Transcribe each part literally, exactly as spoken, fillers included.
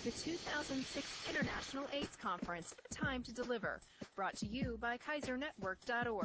the two thousand six International AIDS Conference, Time to Deliver, brought to you by Kaiser Network dot org.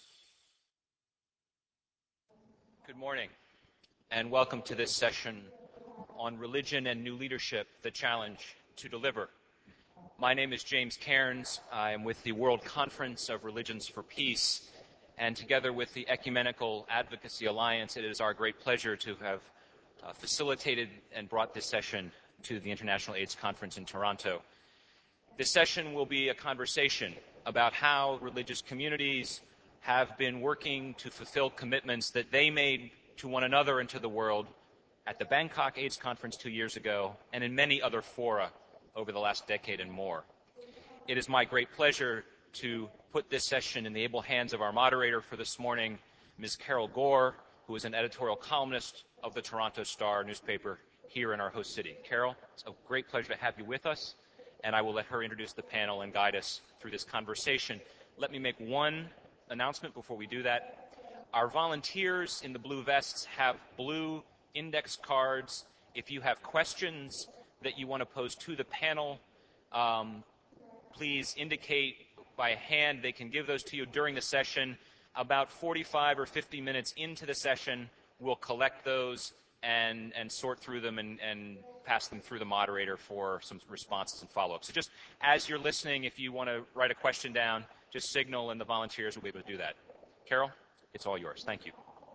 Good morning, and welcome to this session on Religion and New Leadership, the Challenge to Deliver. My name is James Cairns. I am with the World Conference of Religions for Peace, and together with the Ecumenical Advocacy Alliance, it is our great pleasure to have uh, facilitated and brought this session to the International AIDS Conference in Toronto. This session will be a conversation about how religious communities have been working to fulfill commitments that they made to one another and to the world at the Bangkok AIDS Conference two years ago and in many other fora over the last decade and more. It is my great pleasure to put this session in the able hands of our moderator for this morning, Miz Carol Gore, who is an editorial columnist of the Toronto Star newspaper here in our host city. Carol, it's a great pleasure to have you with us, and I will let her introduce the panel and guide us through this conversation. Let me make one announcement before we do that. Our volunteers in the blue vests have blue index cards. If you have questions that you want to pose to the panel, um, please indicate by hand. They can give those to you during the session. About forty-five or fifty minutes into the session, we'll collect those and, and sort through them and, and pass them through the moderator for some responses and follow-up. So just as you're listening, if you want to write a question down, just signal and the volunteers will be able to do that. Carol, it's all yours. Thank you.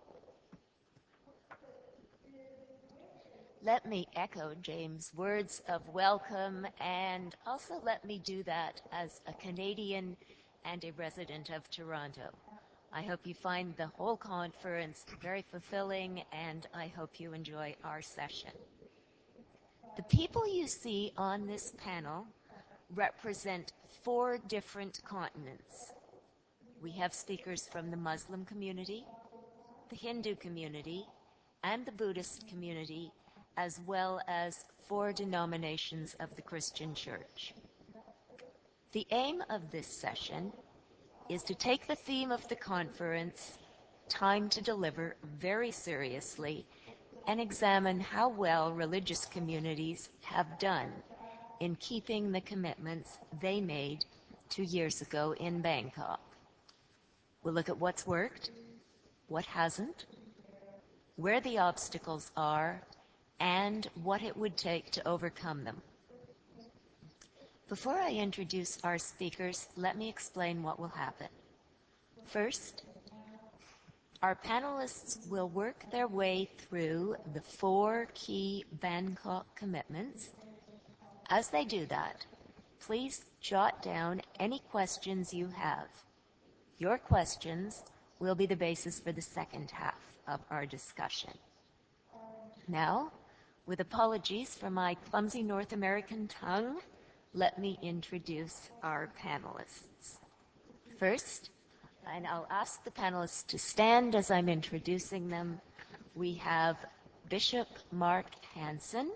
Let me echo James' words of welcome, and also let me do that as a Canadian and a resident of Toronto. I hope you find the whole conference very fulfilling, and I hope you enjoy our session. The people you see on this panel represent four different continents. We have speakers from the Muslim community, the Hindu community, and the Buddhist community, as well as four denominations of the Christian Church. The aim of this session is to take the theme of the conference, Time to Deliver, very seriously and examine how well religious communities have done in keeping the commitments they made two years ago in Bangkok. We'll look at what's worked, what hasn't, where the obstacles are, and what it would take to overcome them. Before I introduce our speakers, let me explain what will happen. First, our panelists will work their way through the four key Bangkok commitments. As they do that, please jot down any questions you have. Your questions will be the basis for the second half of our discussion. Now, with apologies for my clumsy North American tongue, let me introduce our panelists. First, and I'll ask the panelists to stand as I'm introducing them, we have Bishop Mark Hansen.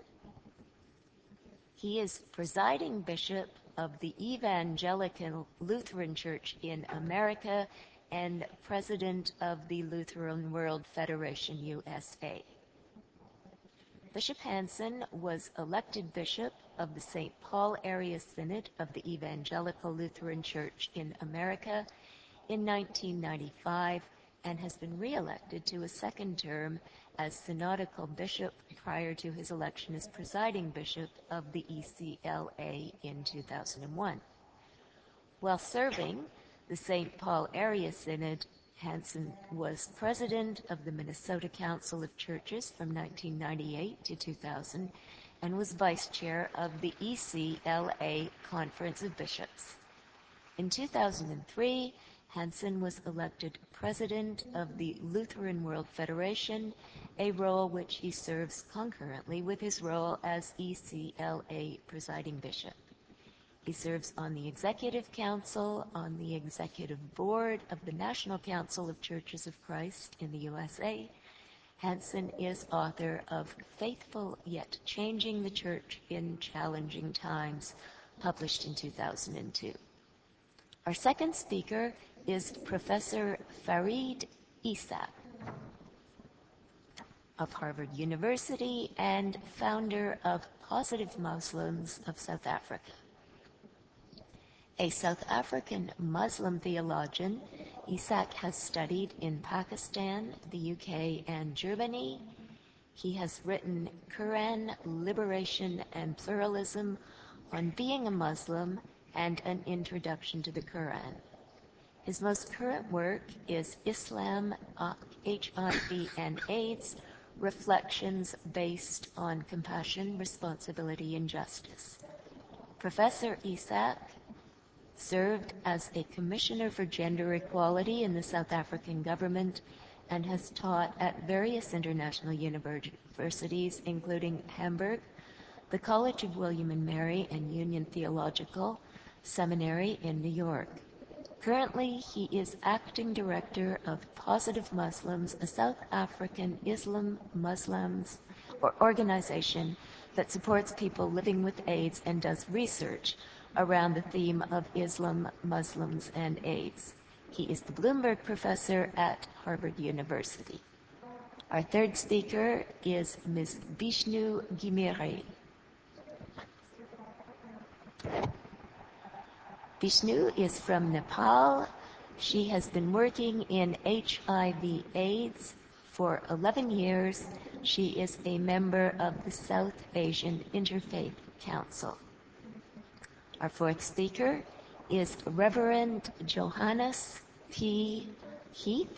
He is presiding bishop of the Evangelical Lutheran Church in America and president of the Lutheran World Federation U S A. Bishop Hansen was elected bishop of the Saint Paul Area Synod of the Evangelical Lutheran Church in America in nineteen ninety-five and has been re-elected to a second term as synodical bishop prior to his election as presiding bishop of the E C L A in two thousand one. While serving the Saint Paul Area Synod, Hansen was president of the Minnesota Council of Churches from nineteen ninety-eight to two thousand and was vice chair of the E C L A Conference of Bishops. In two thousand three, Hansen was elected president of the Lutheran World Federation, a role which he serves concurrently with his role as E C L A presiding bishop. He serves on the Executive Council, on the Executive Board of the National Council of Churches of Christ in the U S A. Hansen is author of Faithful Yet Changing the Church in Challenging Times, published in two thousand two. Our second speaker is Professor Farid Issa. of Harvard University and founder of Positive Muslims of South Africa. A South African Muslim theologian, Isaac has studied in Pakistan, the U K, and Germany. He has written Quran, Liberation, and Pluralism on Being a Muslim and An Introduction to the Quran. His most current work is Islam, H I V, and AIDS, Reflections Based on Compassion, Responsibility, and Justice. Professor Isaac served as a Commissioner for Gender Equality in the South African government and has taught at various international universities, including Hamburg, the College of William and Mary, and Union Theological Seminary in New York. Currently, he is acting director of Positive Muslims, a South African Islam Muslims or organization that supports people living with AIDS and does research around the theme of Islam, Muslims, and AIDS. He is the Bloomberg Professor at Harvard University. Our third speaker is Miz Bishnu Ghimire. Bishnu is from Nepal. She has been working in H I V AIDS for eleven years. She is a member of the South Asian Interfaith Council. Our fourth speaker is Reverend Johannes P. Heath,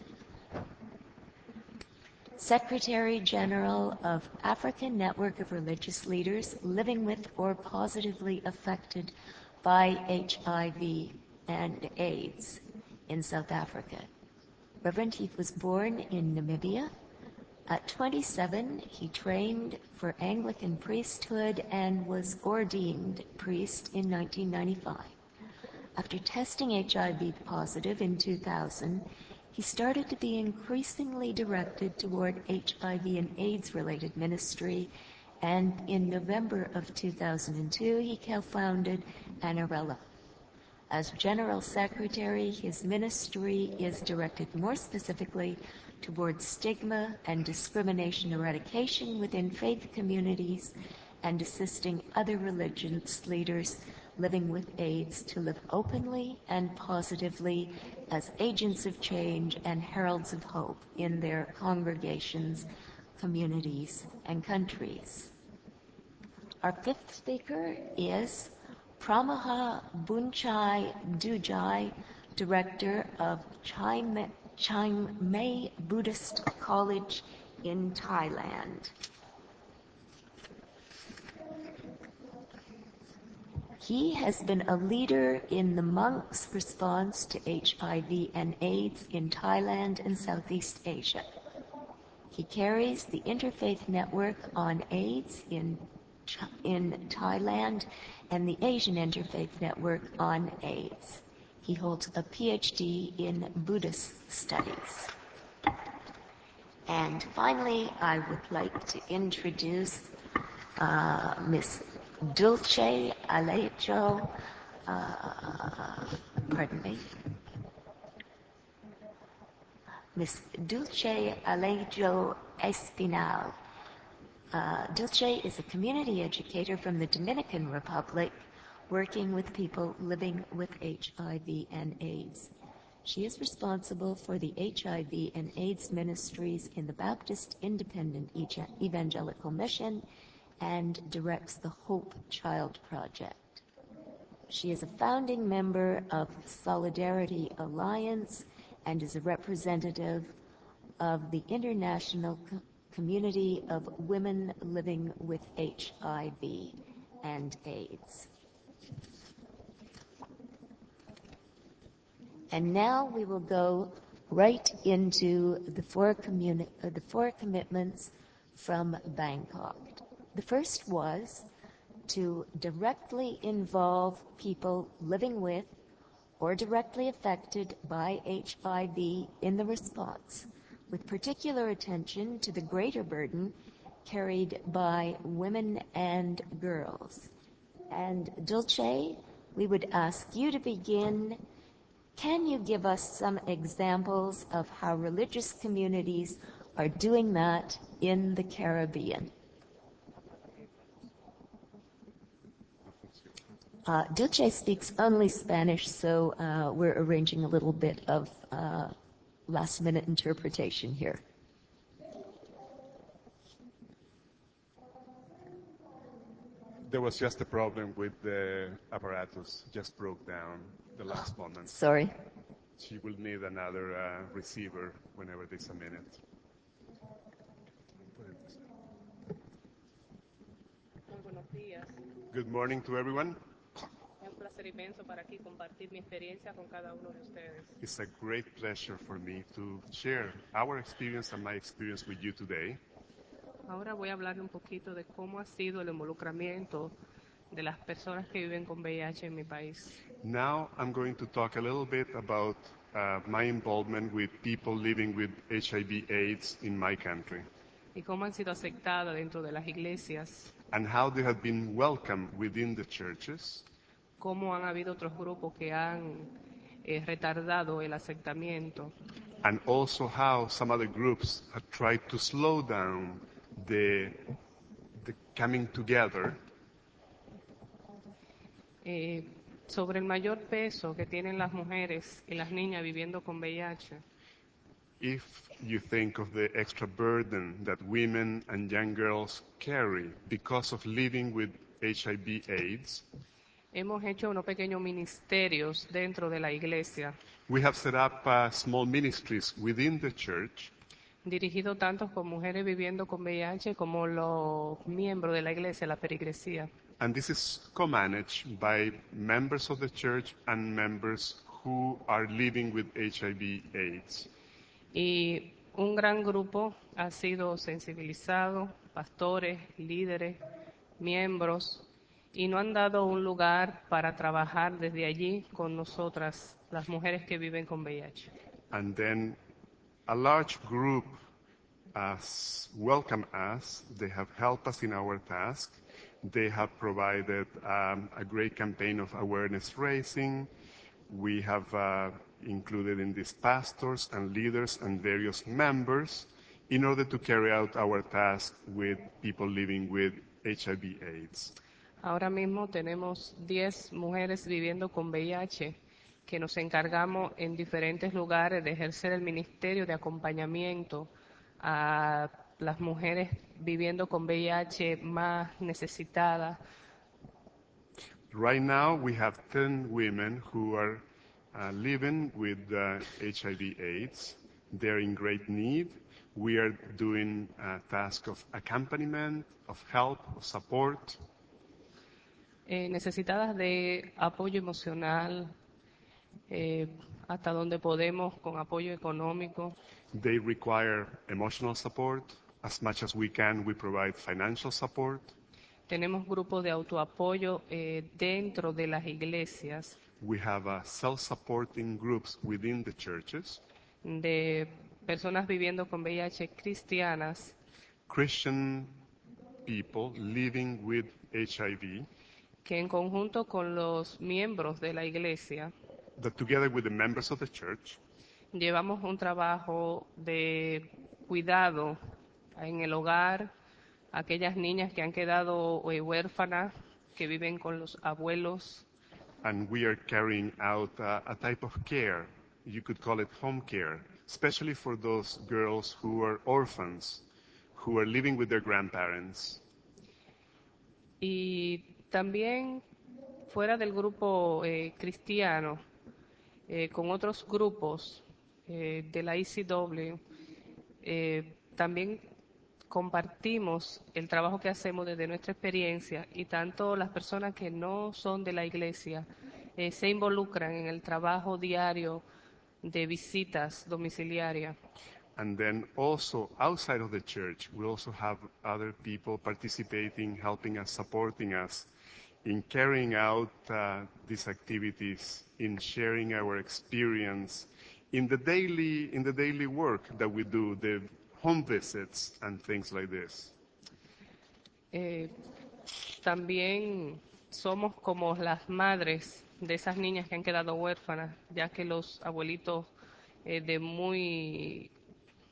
Secretary General of African Network of Religious Leaders living with or positively affected by H I V and AIDS in South Africa. Reverend Heath was born in Namibia. At twenty-seven, he trained for Anglican priesthood and was ordained priest in nineteen ninety-five. After testing H I V positive in two thousand, he started to be increasingly directed toward H I V and AIDS-related ministry, and in November of two thousand two, he co-founded Anarella. As General Secretary, his ministry is directed more specifically towards stigma and discrimination eradication within faith communities and assisting other religious leaders living with AIDS to live openly and positively as agents of change and heralds of hope in their congregations, communities, and countries. Our fifth speaker is Pramaha Bunchai Dujai, Director of Chiang Mai Buddhist College in Thailand. He has been a leader in the monks' response to H I V and AIDS in Thailand and Southeast Asia. He carries the Interfaith Network on AIDS in, in Thailand and the Asian Interfaith Network on AIDS. He holds a P H D in Buddhist studies. And finally, I would like to introduce uh, Miss Dulce Alejo, uh, pardon me, Miss Dulce Alejo Espinal. Uh, Dulce is a community educator from the Dominican Republic working with people living with H I V and AIDS. She is responsible for the H I V and AIDS ministries in the Baptist Independent Evangelical Mission and directs the Hope Child Project. She is a founding member of Solidarity Alliance and is a representative of the International Co- Community of Women Living with H I V and AIDS. And now we will go right into the four, communi- uh, the four commitments from Bangkok. The first was to directly involve people living with or directly affected by H I V in the response, with particular attention to the greater burden carried by women and girls. And Dulce, we would ask you to begin. Can you give us some examples of how religious communities are doing that in the Caribbean. Uh, Dulce speaks only Spanish, so uh, we're arranging a little bit of uh, last-minute interpretation here. There was just a problem with the apparatus, just broke down the last moment. Sorry. She will need another uh, receiver whenever there's a minute. Muy buenos días. Good morning to everyone. Es un placer inmenso para aquí compartir mi experiencia con cada uno de ustedes. It's a great pleasure for me to share our experience and my experience with you today. Ahora voy a hablar un poquito de cómo ha sido el involucramiento de las personas que viven con V I H en mi país. Now I'm going to talk a little bit about uh, my involvement with people living with H I V AIDS in my country Y cómo han sido aceptadas dentro de las iglesias, and how they have been welcomed within the churches, cómo han habido otros grupos que han eh, retardado el aceptamiento, and also how some other groups have tried to slow down the, the coming together, eh, sobre el mayor peso que tienen las mujeres y las niñas viviendo con V I H. if you think of the extra burden that women and young girls carry because of living with H I V AIDS. Hemos hecho unos pequeños ministerios dentro de la iglesia, We have set up uh, small ministries within the church, dirigido tanto con mujeres viviendo con V I H como los miembros de la iglesia, la perigresía. and this is co-managed by members of the church and members who are living with H I V AIDS. Y un gran grupo ha sido sensibilizado, pastores, líderes, miembros, y nos han dado un lugar para trabajar desde allí con nosotras, las mujeres que viven con V I H. And then a large group has welcomed us. They have helped us in our task. They have provided um, a great campaign of awareness raising. We have uh, included in this pastors and leaders and various members in order to carry out our task with people living with H I V AIDS. Ahora mismo tenemos diez mujeres viviendo con V I H que nos encargamos en diferentes lugares de ejercer el ministerio de acompañamiento a las mujeres viviendo con V I H más necesitadas. Right now, we have ten women who are uh, living with uh, H I V AIDS. They're in great need. We are doing a task of accompaniment, of help, of support. Eh, necesitadas de apoyo emocional, eh, hasta donde podemos, con apoyo económico. They require emotional support. As much as we can, we provide financial support. Tenemos grupos de autoapoyo eh, dentro de las iglesias, We have uh, self-supporting groups within the churches, de personas viviendo con V I H cristianas, Christian people living with H I V, que en conjunto con los miembros de la iglesia that together with the members of the church, llevamos un trabajo de cuidado en el hogar, aquellas niñas que han quedado eh, huérfanas, que viven con los abuelos, and we are carrying out uh, a type of care, you could call it home care, especially for those girls who are orphans, who are living with their grandparents. y también fuera del grupo eh, cristiano, eh, con otros grupos eh, de la I C W, eh, también compartimos el trabajo que hacemos desde nuestra experiencia, y tanto las personas que no son de la iglesia eh, se involucran en el trabajo diario de visitas domiciliarias. And then also outside of the church, we also have other people participating, helping us, supporting us in carrying out uh, these activities, in sharing our experience, in the daily in the daily work that we do, the home visits and things like this. Eh, también somos como las madres de esas niñas que han quedado huérfanas, ya que los abuelitos eh, de muy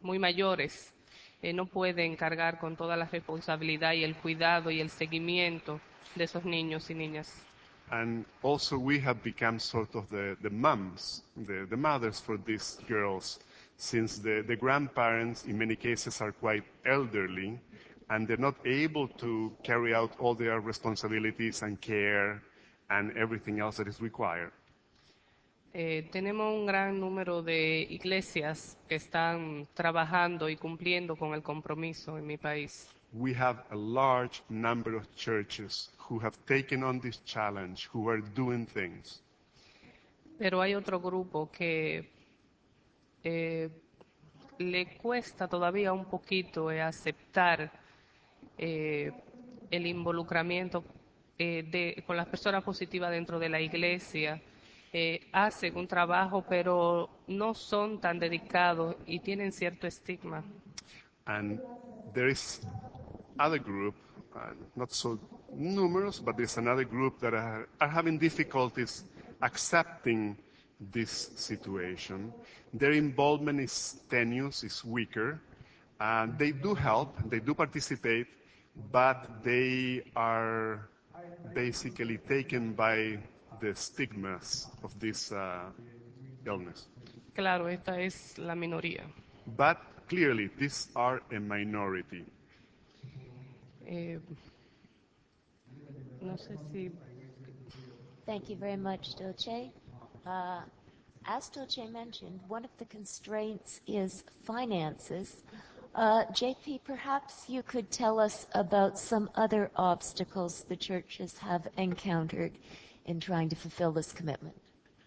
muy mayores eh, no pueden cargar con toda la responsabilidad y el cuidado y el seguimiento de esos niños y niñas. And also we have become sort of the, the moms, the, the mothers for these girls, since the, the grandparents in many cases are quite elderly and they're not able to carry out all their responsibilities and care and everything else that is required. Eh, tenemos un gran número de iglesias que están trabajando y cumpliendo con el compromiso en mi país. We have a large number of churches who have taken on this challenge, who are doing things. Pero hay otro grupo que eh, le cuesta todavía un poquito eh, aceptar eh, el involucramiento eh, de, con las personas positivas dentro de la iglesia. Eh, hacen un trabajo, pero no son tan dedicados y tienen cierto estigma. And there is other group, uh, not so numerous, but there's another group that are, are having difficulties accepting this situation. Their involvement is tenuous, is weaker. And they do help, they do participate, but they are basically taken by the stigmas of this uh, illness. Claro, esta es la minoría. But clearly, these are a minority. Eh, no sé si Thank you very much, Dolce. Uh, as Dolce mentioned, one of the constraints is finances. Uh, J P, perhaps you could tell us about some other obstacles the churches have encountered in trying to fulfill this commitment.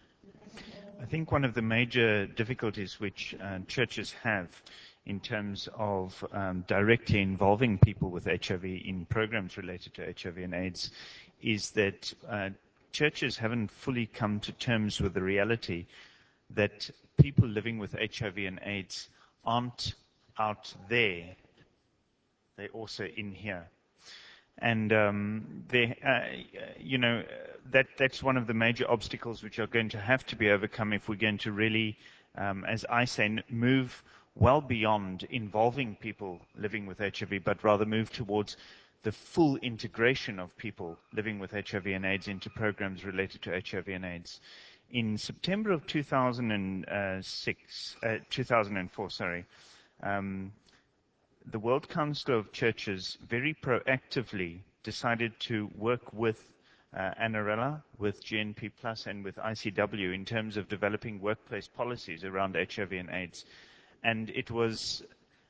I think one of the major difficulties which uh, churches have in terms of um, directly involving people with H I V in programs related to H I V and AIDS is that uh, churches haven't fully come to terms with the reality that people living with H I V and AIDS aren't out there. They're also in here. And, um, they, uh, you know, that, that's one of the major obstacles which are going to have to be overcome if we're going to really, um, as I say, move well beyond involving people living with H I V, but rather move towards the full integration of people living with H I V and AIDS into programs related to H I V and AIDS. In September of two thousand six, uh, two thousand four, sorry, um, the World Council of Churches very proactively decided to work with uh, ANARELA, with G N P Plus, and with I C W in terms of developing workplace policies around H I V and AIDS. And it was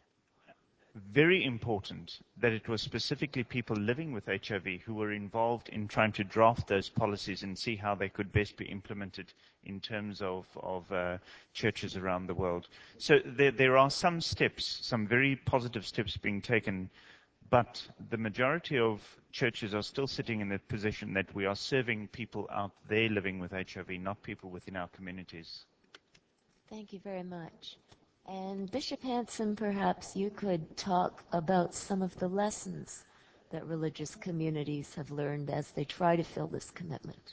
very important that it was specifically people living with H I V who were involved in trying to draft those policies and see how they could best be implemented in terms of, of uh, churches around the world. So there, there are some steps, some very positive steps being taken, but the majority of churches are still sitting in the position that we are serving people out there living with H I V, not people within our communities. Thank you very much. And Bishop Hanson, perhaps you could talk about some of the lessons that religious communities have learned as they try to fill this commitment.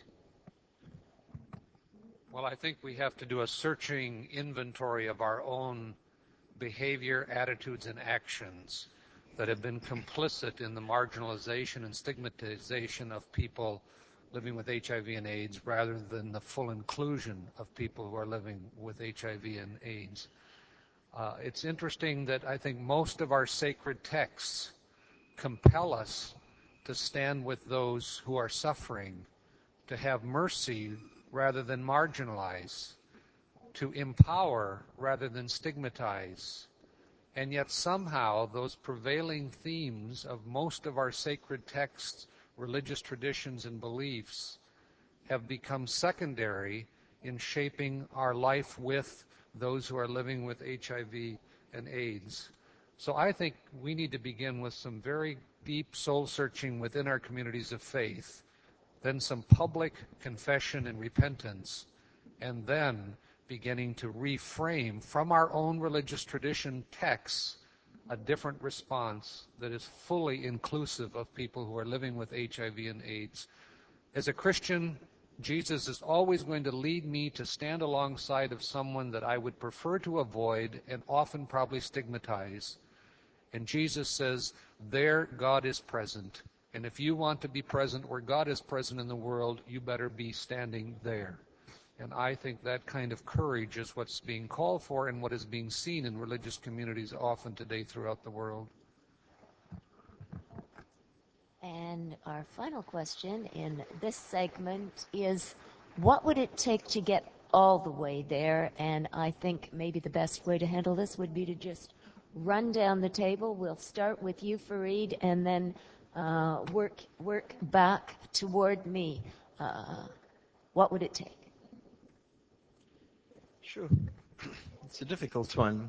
Well, I think we have to do a searching inventory of our own behavior, attitudes, and actions that have been complicit in the marginalization and stigmatization of people living with H I V and AIDS rather than the full inclusion of people who are living with H I V and AIDS. Uh, it's interesting that I think most of our sacred texts compel us to stand with those who are suffering, to have mercy rather than marginalize, to empower rather than stigmatize. And yet somehow those prevailing themes of most of our sacred texts, religious traditions, and beliefs have become secondary in shaping our life with those who are living with H I V and AIDS. So I think we need to begin with some very deep soul searching within our communities of faith, then some public confession and repentance, and then beginning to reframe from our own religious tradition texts a different response that is fully inclusive of people who are living with H I V and AIDS. As a Christian, Jesus is always going to lead me to stand alongside of someone that I would prefer to avoid and often probably stigmatize. And Jesus says, there God is present. And if you want to be present where God is present in the world, you better be standing there. And I think that kind of courage is what's being called for and what is being seen in religious communities often today throughout the world. And our final question in this segment is, what would it take to get all the way there? And I think maybe the best way to handle this would be to just run down the table. We'll start with you, Fareed, and then uh, work work back toward me. Uh, what would it take? Sure. It's a difficult one.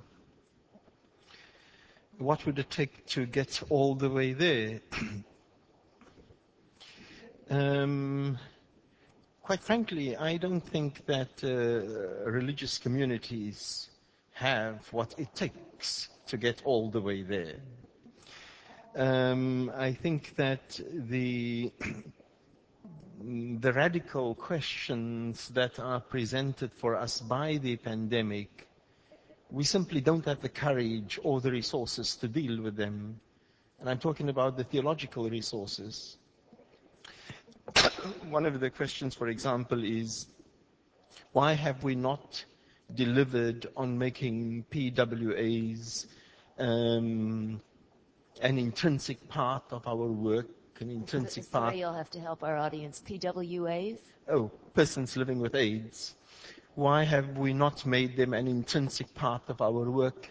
What would it take to get all the way there? um, quite frankly, I don't think that uh, religious communities have what it takes to get all the way there. Um, I think that the the radical questions that are presented for us by the pandemic, we simply don't have the courage or the resources to deal with them. And I'm talking about the theological resources. One of the questions, for example, is why have we not delivered on making P W As um, an intrinsic part of our work, an intrinsic Sorry, part. you'll have to help our audience. P W As? Oh, persons living with AIDS. Why have we not made them an intrinsic part of our work?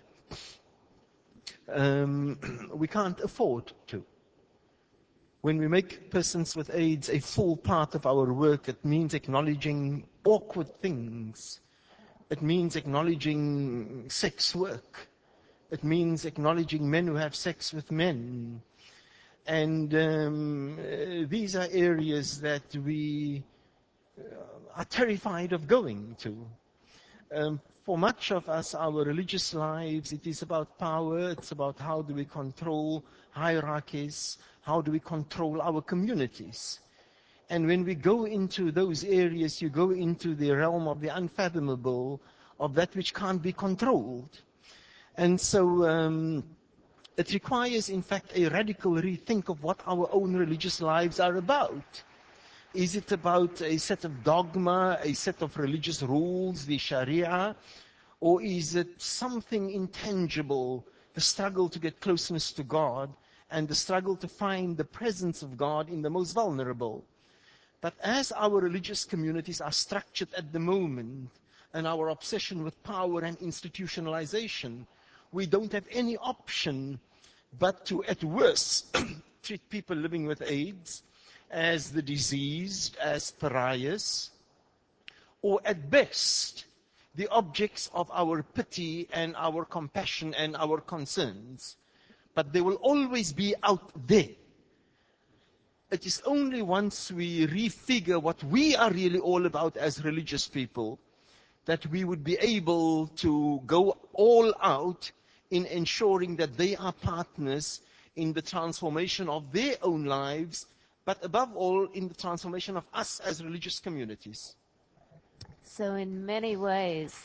Um, we can't afford to. When we make persons with AIDS a full part of our work, it means acknowledging awkward things. It means acknowledging sex work. It means acknowledging men who have sex with men. And um, uh, these are areas that we uh, are terrified of going to. Um, for much of us, our religious lives, it is about power. It's about how do we control hierarchies, how do we control our communities. And when we go into those areas, you go into the realm of the unfathomable, of that which can't be controlled. And so um, it requires, in fact, a radical rethink of what our own religious lives are about. Is it about a set of dogma, a set of religious rules, the Sharia, or is it something intangible, the struggle to get closeness to God and the struggle to find the presence of God in the most vulnerable? But as our religious communities are structured at the moment, and our obsession with power and institutionalization, we don't have any option but to, at worst, treat people living with AIDS as the diseased, as pariahs, or at best, the objects of our pity and our compassion and our concerns. But they will always be out there. It is only once we refigure what we are really all about as religious people that we would be able to go all out in ensuring that they are partners in the transformation of their own lives, but above all in the transformation of us as religious communities. So in many ways,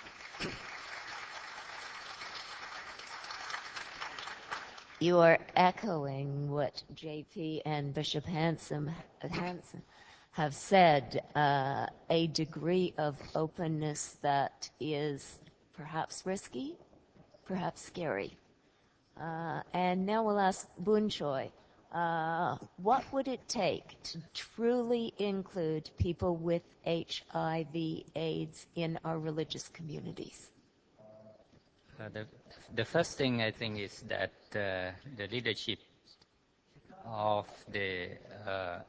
you are echoing what J P and Bishop Hanson, Hanson have said, uh, a degree of openness that is perhaps risky, perhaps scary. Uh, and now we'll ask Boon Choi, uh, what would it take to truly include people with H I V AIDS in our religious communities? Uh, the, the first thing I think is that uh, the leadership of the uh,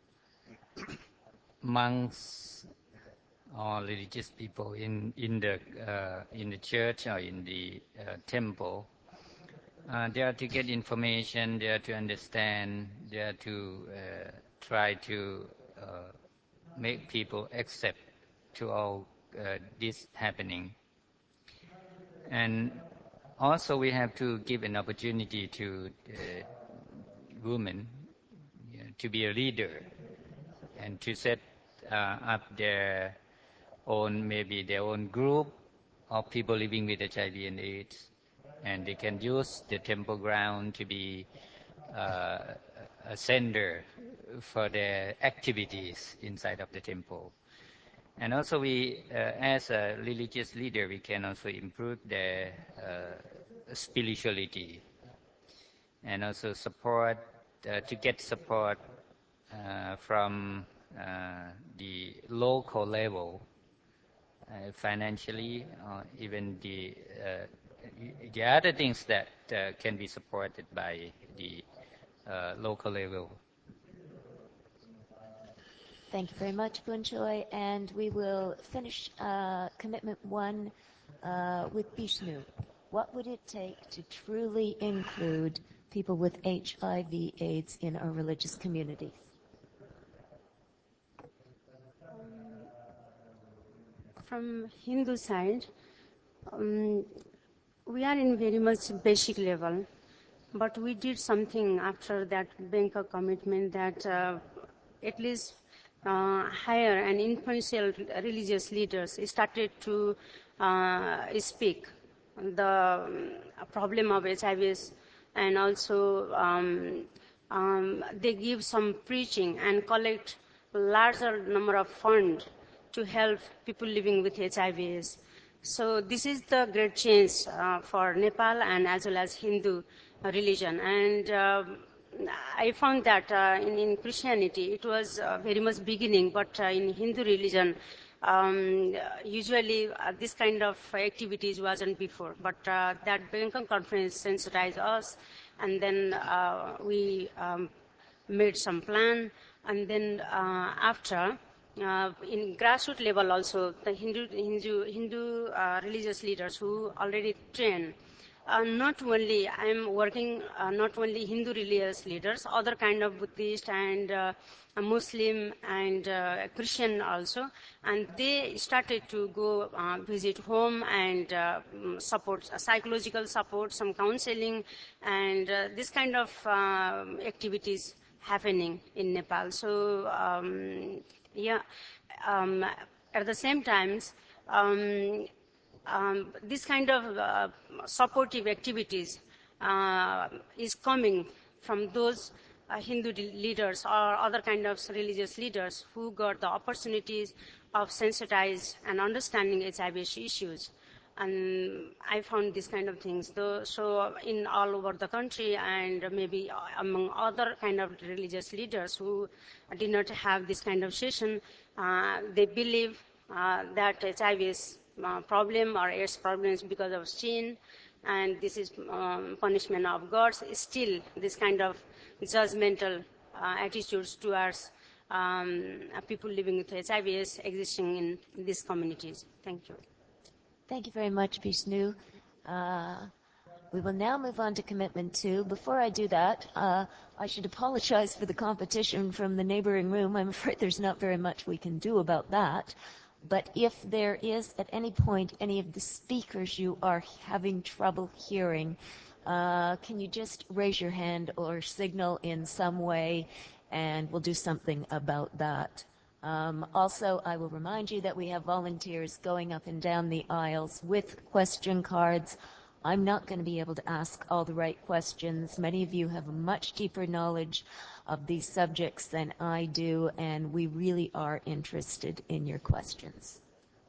monks or religious people in in the uh, in the church or in the uh, temple, uh, they are to get information, they are to understand, they are to uh, try to uh, make people accept to all uh, this happening. And also we have to give an opportunity to uh, women, you know, to be a leader and to set uh, up their own, maybe their own group of people living with H I V and AIDS, and they can use the temple ground to be uh, a center for their activities inside of the temple. And also we, uh, as a religious leader, we can also improve their uh, spirituality and also support, uh, to get support uh, from uh, the local level, uh, financially, or even the, uh, the other things that uh, can be supported by the uh, local level. Thank you very much, Bunchoy. And we will finish uh, commitment one uh, with Bishnu. What would it take to truly include people with H I V AIDS in our religious communities? Um, from Hindu side, um, we are in very much basic level, but we did something after that Bangkok commitment that uh, at least uh, higher and influential religious leaders started to uh, speak the um, problem of H I V S, and also um, um, they give some preaching and collect larger number of funds to help people living with H I V S. So this is the great change uh, for Nepal and as well as Hindu religion. And uh, I found that uh, in, in Christianity it was uh, very much beginning, but uh, in Hindu religion um, usually uh, this kind of activities wasn't before. But uh, that Bangkok conference sensitized us, and then uh, we um, made some plan, and then uh, after uh, in grassroots level also the Hindu Hindu Hindu uh, religious leaders who already trained. Uh, not only I'm working, uh, not only Hindu religious leaders, other kind of Buddhist and uh, Muslim and uh, Christian also, and they started to go uh, visit home and uh, support, uh, psychological support, some counseling, and uh, this kind of uh, activities happening in Nepal. So um, yeah, um, at the same times. Um, Um, this kind of uh, supportive activities uh, is coming from those uh, Hindu leaders or other kind of religious leaders who got the opportunities of sensitize and understanding H I V issues. And I found these kind of things. Though, so in all over the country, and maybe among other kind of religious leaders who did not have this kind of session, uh, they believe uh, that H I V is Uh, problem or AIDS problems because of sin, and this is um, punishment of God. Still, this kind of judgmental uh, attitudes towards um, people living with H I V S existing in these communities. Thank you. Thank you very much, Bishnu. Uh, we will now move on to commitment two. Before I do that, uh, I should apologize for the competition from the neighboring room. I'm afraid there's not very much we can do about that. But if there is at any point any of the speakers you are having trouble hearing, uh, can you just raise your hand or signal in some way, and we'll do something about that. Um, also, I will remind you that we have volunteers going up and down the aisles with question cards. I'm not going to be able to ask all the right questions. Many of you have a much deeper knowledge of these subjects than I do, and we really are interested in your questions.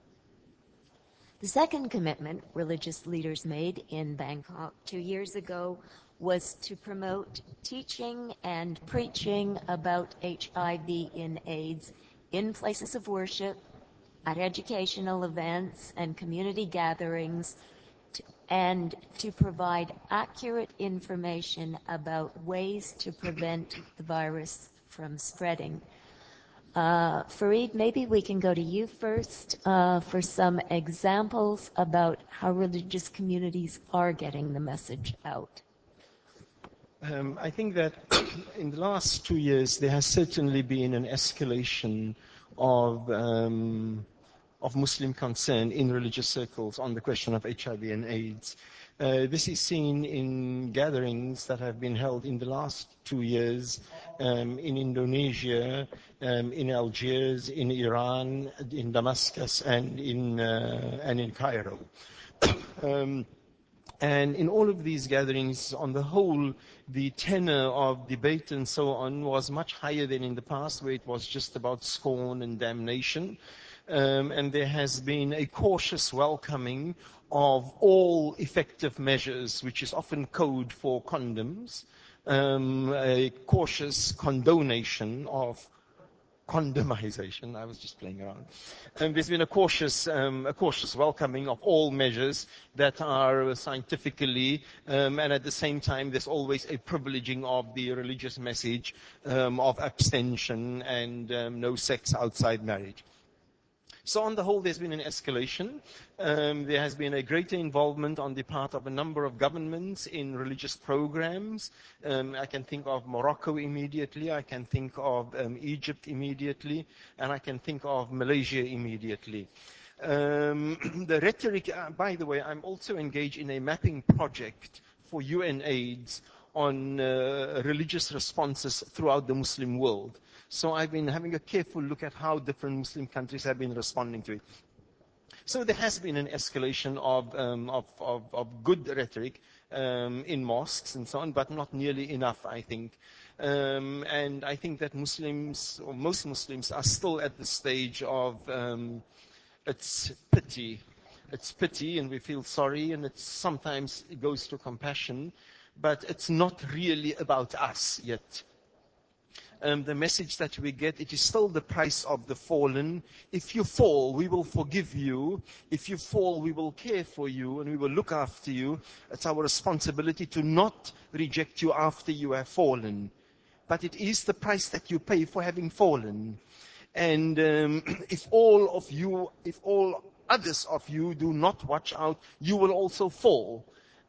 The second commitment religious leaders made in Bangkok two years ago was to promote teaching and preaching about H I V and AIDS in places of worship, at educational events and community gatherings, and to provide accurate information about ways to prevent the virus from spreading. Uh, Fareed, maybe we can go to you first uh, for some examples about how religious communities are getting the message out. Um, I think that in the last two years there has certainly been an escalation of um, of Muslim concern in religious circles on the question of H I V and AIDS. Uh, this is seen in gatherings that have been held in the last two years um, in Indonesia, um, in Algiers, in Iran, in Damascus, and in, uh, and in Cairo. um, And in all of these gatherings, on the whole, the tenor of debate and so on was much higher than in the past, where it was just about scorn and damnation. Um, and there has been a cautious welcoming of all effective measures, which is often code for condoms, um, a cautious condonation of condomization. I was just playing around. And there's been a cautious, um, a cautious welcoming of all measures that are scientifically, um, and at the same time, there's always a privileging of the religious message um, of abstention and um, no sex outside marriage. So on the whole, there's been an escalation. Um, there has been a greater involvement on the part of a number of governments in religious programs. Um, I can think of Morocco immediately. I can think of um, Egypt immediately. And I can think of Malaysia immediately. Um, the rhetoric, uh, by the way, I'm also engaged in a mapping project for U N AIDS on uh, religious responses throughout the Muslim world. So I've been having a careful look at how different Muslim countries have been responding to it. So there has been an escalation of, um, of, of, of good rhetoric um, in mosques and so on, but not nearly enough, I think. Um, and I think that Muslims, or most Muslims, are still at the stage of um, it's pity. It's pity, and we feel sorry, and it's sometimes it goes to compassion, but it's not really about us yet. Um, the message that we get, it is still the price of the fallen. If you fall, we will forgive you. If you fall, we will care for you and we will look after you. It's our responsibility to not reject you after you have fallen. But it is the price that you pay for having fallen. And um, if all of you, if all others of you do not watch out, you will also fall.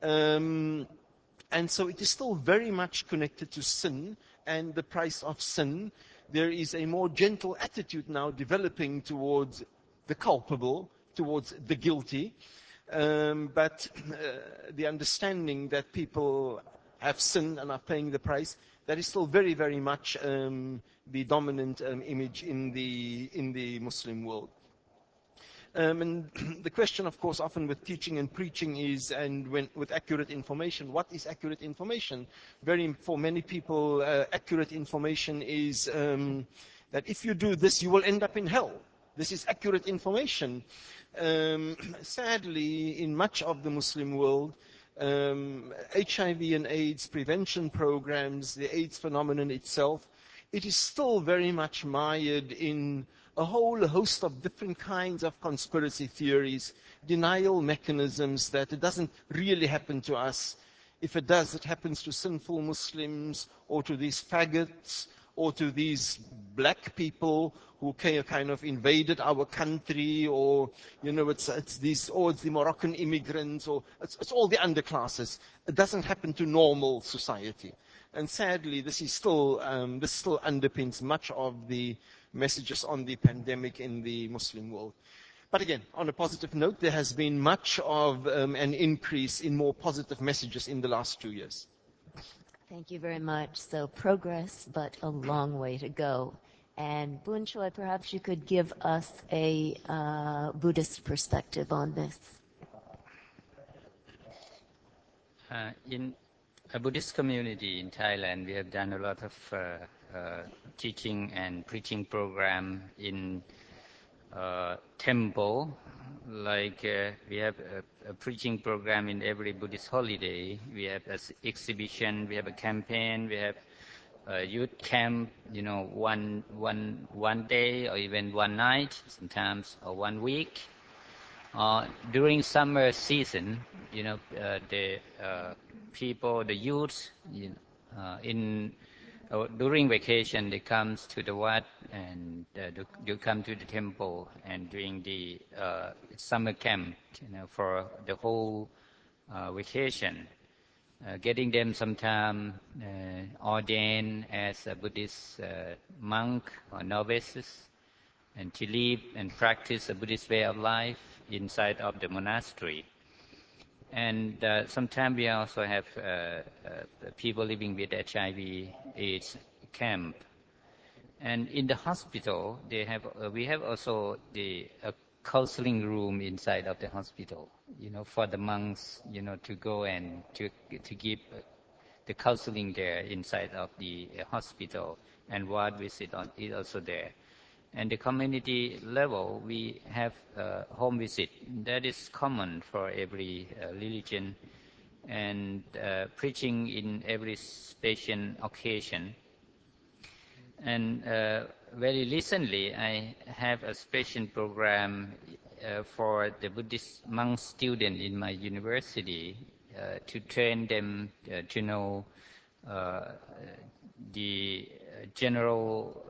Um, and so it is still very much connected to sin and the price of sin. There is a more gentle attitude now developing towards the culpable, towards the guilty. Um, but uh, the understanding that people have sinned and are paying the price, that is still very, very much um, the dominant um, image in the, in the Muslim world. Um, and the question, of course, often with teaching and preaching is, and when, with accurate information, what is accurate information? Very, for many people, uh, accurate information is um, that if you do this, you will end up in hell. This is accurate information. Um, sadly, in much of the Muslim world, um, H I V and AIDS prevention programs, the AIDS phenomenon itself, it is still very much mired in a whole host of different kinds of conspiracy theories, denial mechanisms that it doesn't really happen to us. If it does, it happens to sinful Muslims or to these faggots or to these black people who kind of invaded our country, or, you know, it's, it's these, or it's the Moroccan immigrants, or it's, it's all the underclasses. It doesn't happen to normal society. And sadly, this is still, um, this still underpins much of the messages on the pandemic in the Muslim world. But again, on a positive note, there has been much of um, an increase in more positive messages in the last two years. Thank you very much. So progress, but a long way to go. And Boon Choi, perhaps you could give us a uh, Buddhist perspective on this. Uh, in a Buddhist community in Thailand, we have done a lot of uh, uh, teaching and preaching program in uh, temple. Like uh, we have a, a preaching program in every Buddhist holiday. We have an exhibition. We have a campaign. We have a youth camp. You know, one one one day or even one night, sometimes or one week. Uh, during summer season, you know, uh, the uh, people, the youth, you know, uh, in uh, during vacation, they comes to the wat and uh, they, they come to the temple, and during the uh, summer camp, you know, for the whole uh, vacation, uh, getting them sometime uh, ordained as a Buddhist uh, monk or novices. and to live and practice a Buddhist way of life inside of the monastery. And uh, sometimes we also have uh, uh, people living with H I V AIDS camp. And in the hospital, they have uh, we have also the uh, counseling room inside of the hospital, you know, for the monks, you know, to go and to to give the counseling there inside of the uh, hospital, and ward visit on is also there. And the community level, we have uh, home visit. That is common for every uh, religion, and uh, preaching in every special occasion. And uh, very recently, I have a special program uh, for the Buddhist monk student in my university uh, to train them uh, to know uh, the general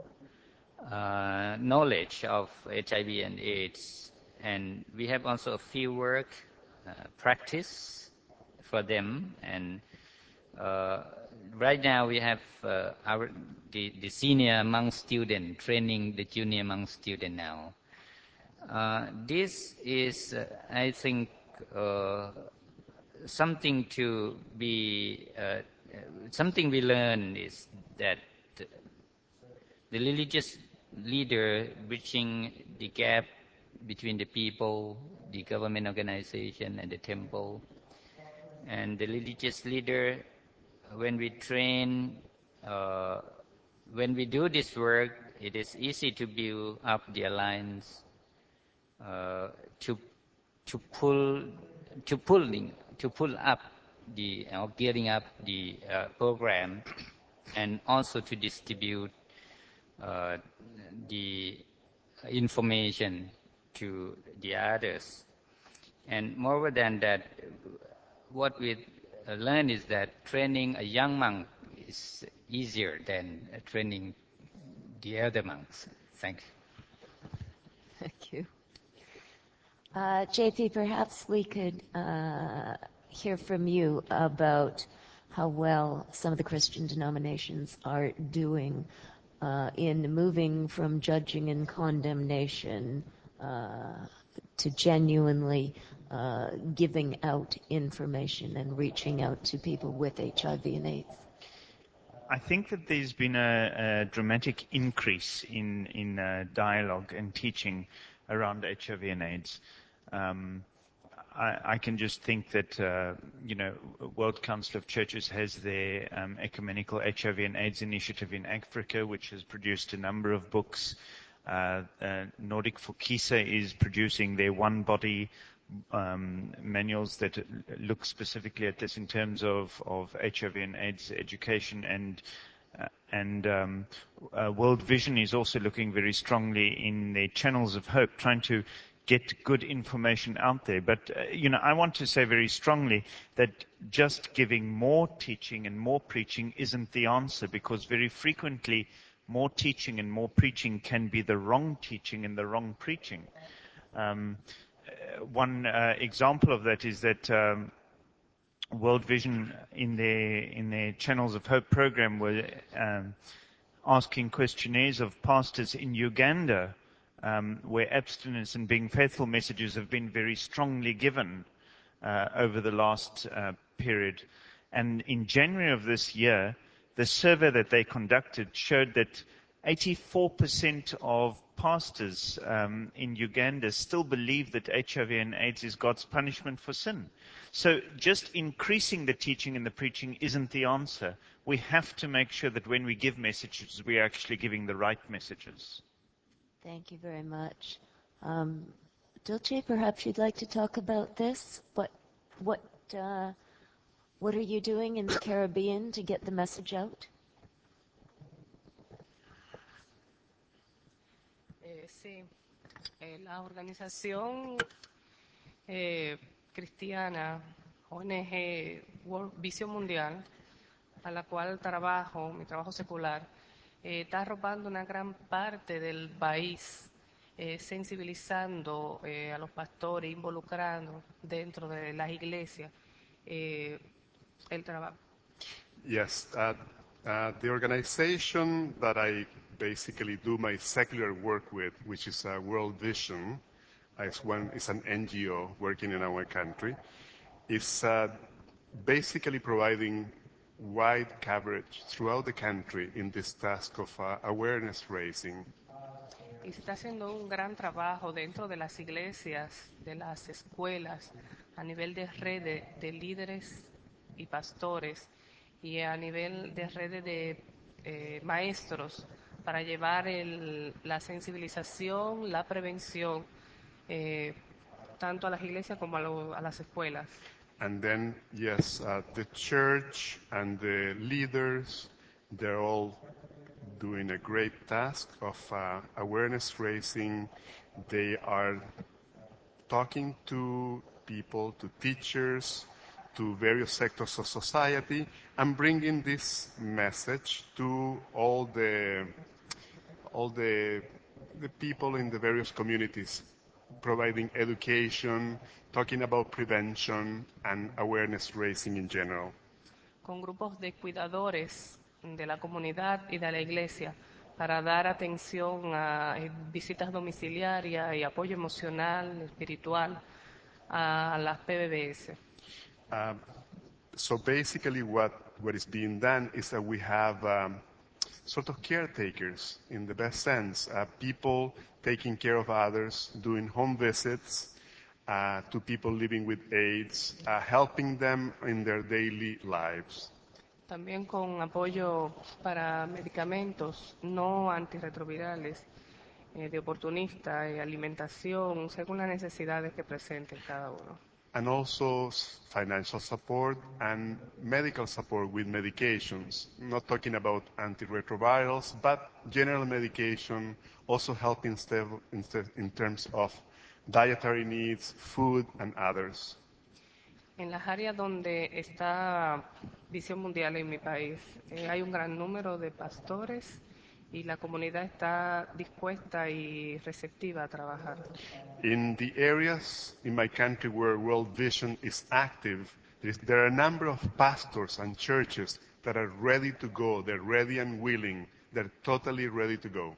uh, knowledge of H I V and AIDS. And we have also a field work uh, practice for them. And uh, right now we have uh, our the, the senior monk student training the junior monk student now. Uh, this is, uh, I think, uh, something to be, uh, something we learn is that the religious leader bridging the gap between the people, the government organization, and the temple. And the religious leader, when we train, uh, when we do this work, it is easy to build up the alliance, uh, to to pull to pulling to pull up the or gearing up the uh, program, and also to distribute uh, the information to the others. And more than that, what we learn is that training a young monk is easier than training the elder monks. Thank you. Thank you. Uh, J P, perhaps we could uh, hear from you about how well some of the Christian denominations are doing uh, in moving from judging and condemnation uh, to genuinely uh, giving out information and reaching out to people with H I V and AIDS. I think that there's been a, a dramatic increase in, in uh, dialogue and teaching around H I V and AIDS. Um, I, I can just think that, uh, you know, World Council of Churches has their um, ecumenical H I V and AIDS initiative in Africa, which has produced a number of books. Uh, uh, Nordic Fokisa is producing their One Body um, manuals that look specifically at this in terms of, of H I V and AIDS education, and uh, and um, uh, World Vision is also looking very strongly in their channels of hope, trying to get good information out there. But, uh, you know, I want to say very strongly that just giving more teaching and more preaching isn't the answer, because very frequently more teaching and more preaching can be the wrong teaching and the wrong preaching. Um, uh, one uh, example of that is that um, World Vision in their, in their Channels of Hope program were um, asking questionnaires of pastors in Uganda, Um, where abstinence and being faithful messages have been very strongly given uh, over the last uh, period. And in January of this year, the survey that they conducted showed that eighty-four percent of pastors um, in Uganda still believe that H I V and AIDS is God's punishment for sin. So just increasing the teaching and the preaching isn't the answer. We have to make sure that when we give messages, we are actually giving the right messages. Thank you very much. Um, Dulce, perhaps you'd like to talk about this. What, what, uh, what are you doing in the Caribbean to get the message out? Eh, sí, eh, la organización eh, cristiana, O N G World Visión Mundial, a la cual trabajo, mi trabajo secular, eh, está arropando una gran parte del país, eh, sensibilizando eh, a los pastores, involucrando dentro de las iglesias eh, el trabajo. Yes, uh, uh, the organization that I basically do my secular work with, which is uh, World Vision. It's, one, it's an N G O working in our country. It's uh, basically providing wide coverage throughout the country in this task of uh, awareness raising. Y se está haciendo un gran trabajo dentro de las iglesias, de las escuelas, a nivel de redes de líderes y pastores y a nivel de redes de eh, maestros para llevar el, la sensibilización, la prevención, eh, tanto a las iglesias como a, lo, a las escuelas. And then, yes, uh, the church and the leaders, they're all doing a great task of uh, awareness raising. They are talking to people, to teachers, to various sectors of society, and bringing this message to all the all the the people in the various communities, providing education, talking about prevention and awareness raising in general. Con grupos de cuidadores de la comunidad y de la iglesia para dar atención a eh, visitas domiciliarias y apoyo emocional, espiritual a las P B B S. Uh, so basically what, what is being done is that we have um, sort of caretakers in the best sense, uh, people taking care of others, doing home visits uh, to people living with AIDS, uh, helping them in their daily lives. También con apoyo para medicamentos no antirretrovirales, eh, de oportunista, eh, alimentación, según las necesidades que presente cada uno. And also financial support and medical support with medications, not talking about antiretrovirals, but general medication, also helping in terms of dietary needs, food, and others. En las áreas donde está Visión Mundial en mi país, eh, hay un gran número de pastores y la comunidad está dispuesta y receptiva a trabajar. In the areas in my country where World Vision is active, there are a number of pastors and churches that are ready to go. They're ready and willing. They're totally ready to go.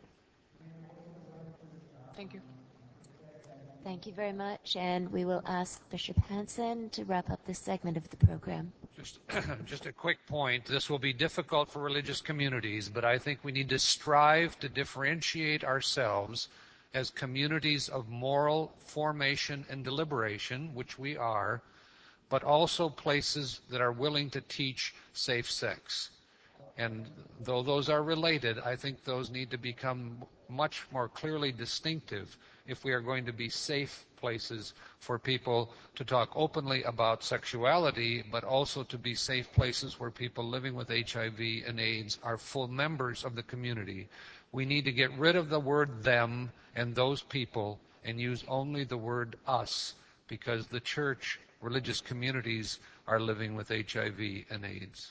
Thank you. Thank you very much, and we will ask Bishop Hansen to wrap up this segment of the program. Just, just a quick point. This will be difficult for religious communities, but I think we need to strive to differentiate ourselves as communities of moral formation and deliberation, which we are, but also places that are willing to teach safe sex. And though those are related, I think those need to become much more clearly distinctive if we are going to be safe places for people to talk openly about sexuality, but also to be safe places where people living with H I V and AIDS are full members of the community. We need to get rid of the word them and those people and use only the word us, because the church, religious communities are living with H I V and AIDS.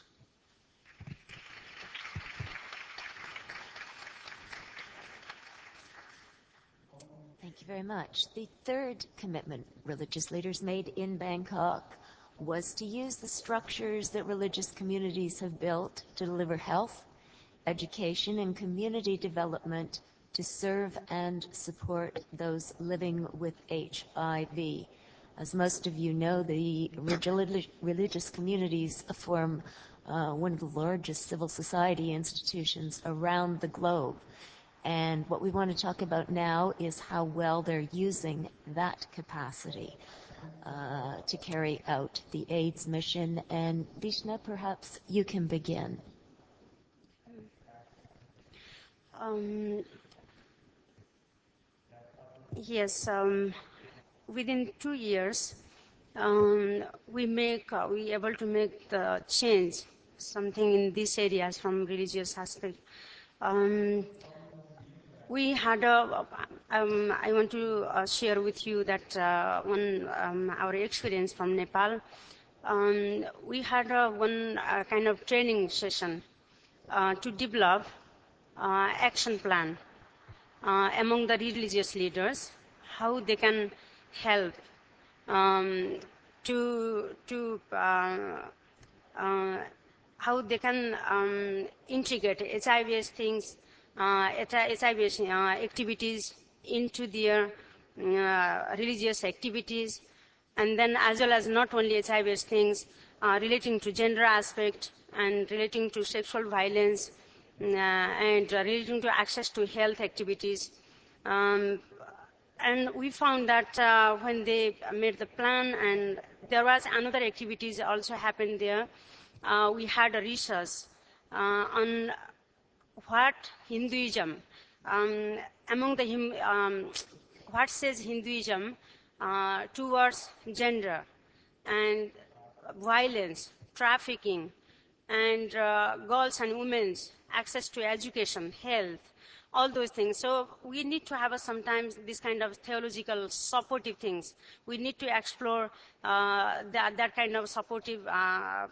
Thank you very much. The third commitment religious leaders made in Bangkok was to use the structures that religious communities have built to deliver health, education, and community development to serve and support those living with H I V. As most of you know, the religious communities form uh, one of the largest civil society institutions around the globe. And what we want to talk about now is how well they're using that capacity uh, to carry out the AIDS mission. And Vishna, perhaps you can begin. Um, yes, um, within two years, um, we make uh, we able to make the change, something in these areas from religious aspect. Um, We had a, um, I want to uh, share with you that uh, one, um, our experience from Nepal, um, we had a, one uh, kind of training session uh, to develop uh, action plan uh, among the religious leaders, how they can help um, to, to uh, uh, how they can um, integrate H I V things uh, H I V uh, activities into their uh, religious activities, and then as well as not only H I V things uh, relating to gender aspect and relating to sexual violence uh, and uh, relating to access to health activities. Um, and we found that uh, when they made the plan, and there was another activities also happened there, uh, we had a research uh, on what Hinduism, um, among the, um, what says Hinduism uh, towards gender and violence, trafficking, and uh, girls and women's access to education, health, all those things. So we need to have a, sometimes this kind of theological supportive things. We need to explore uh, that, that kind of supportive uh,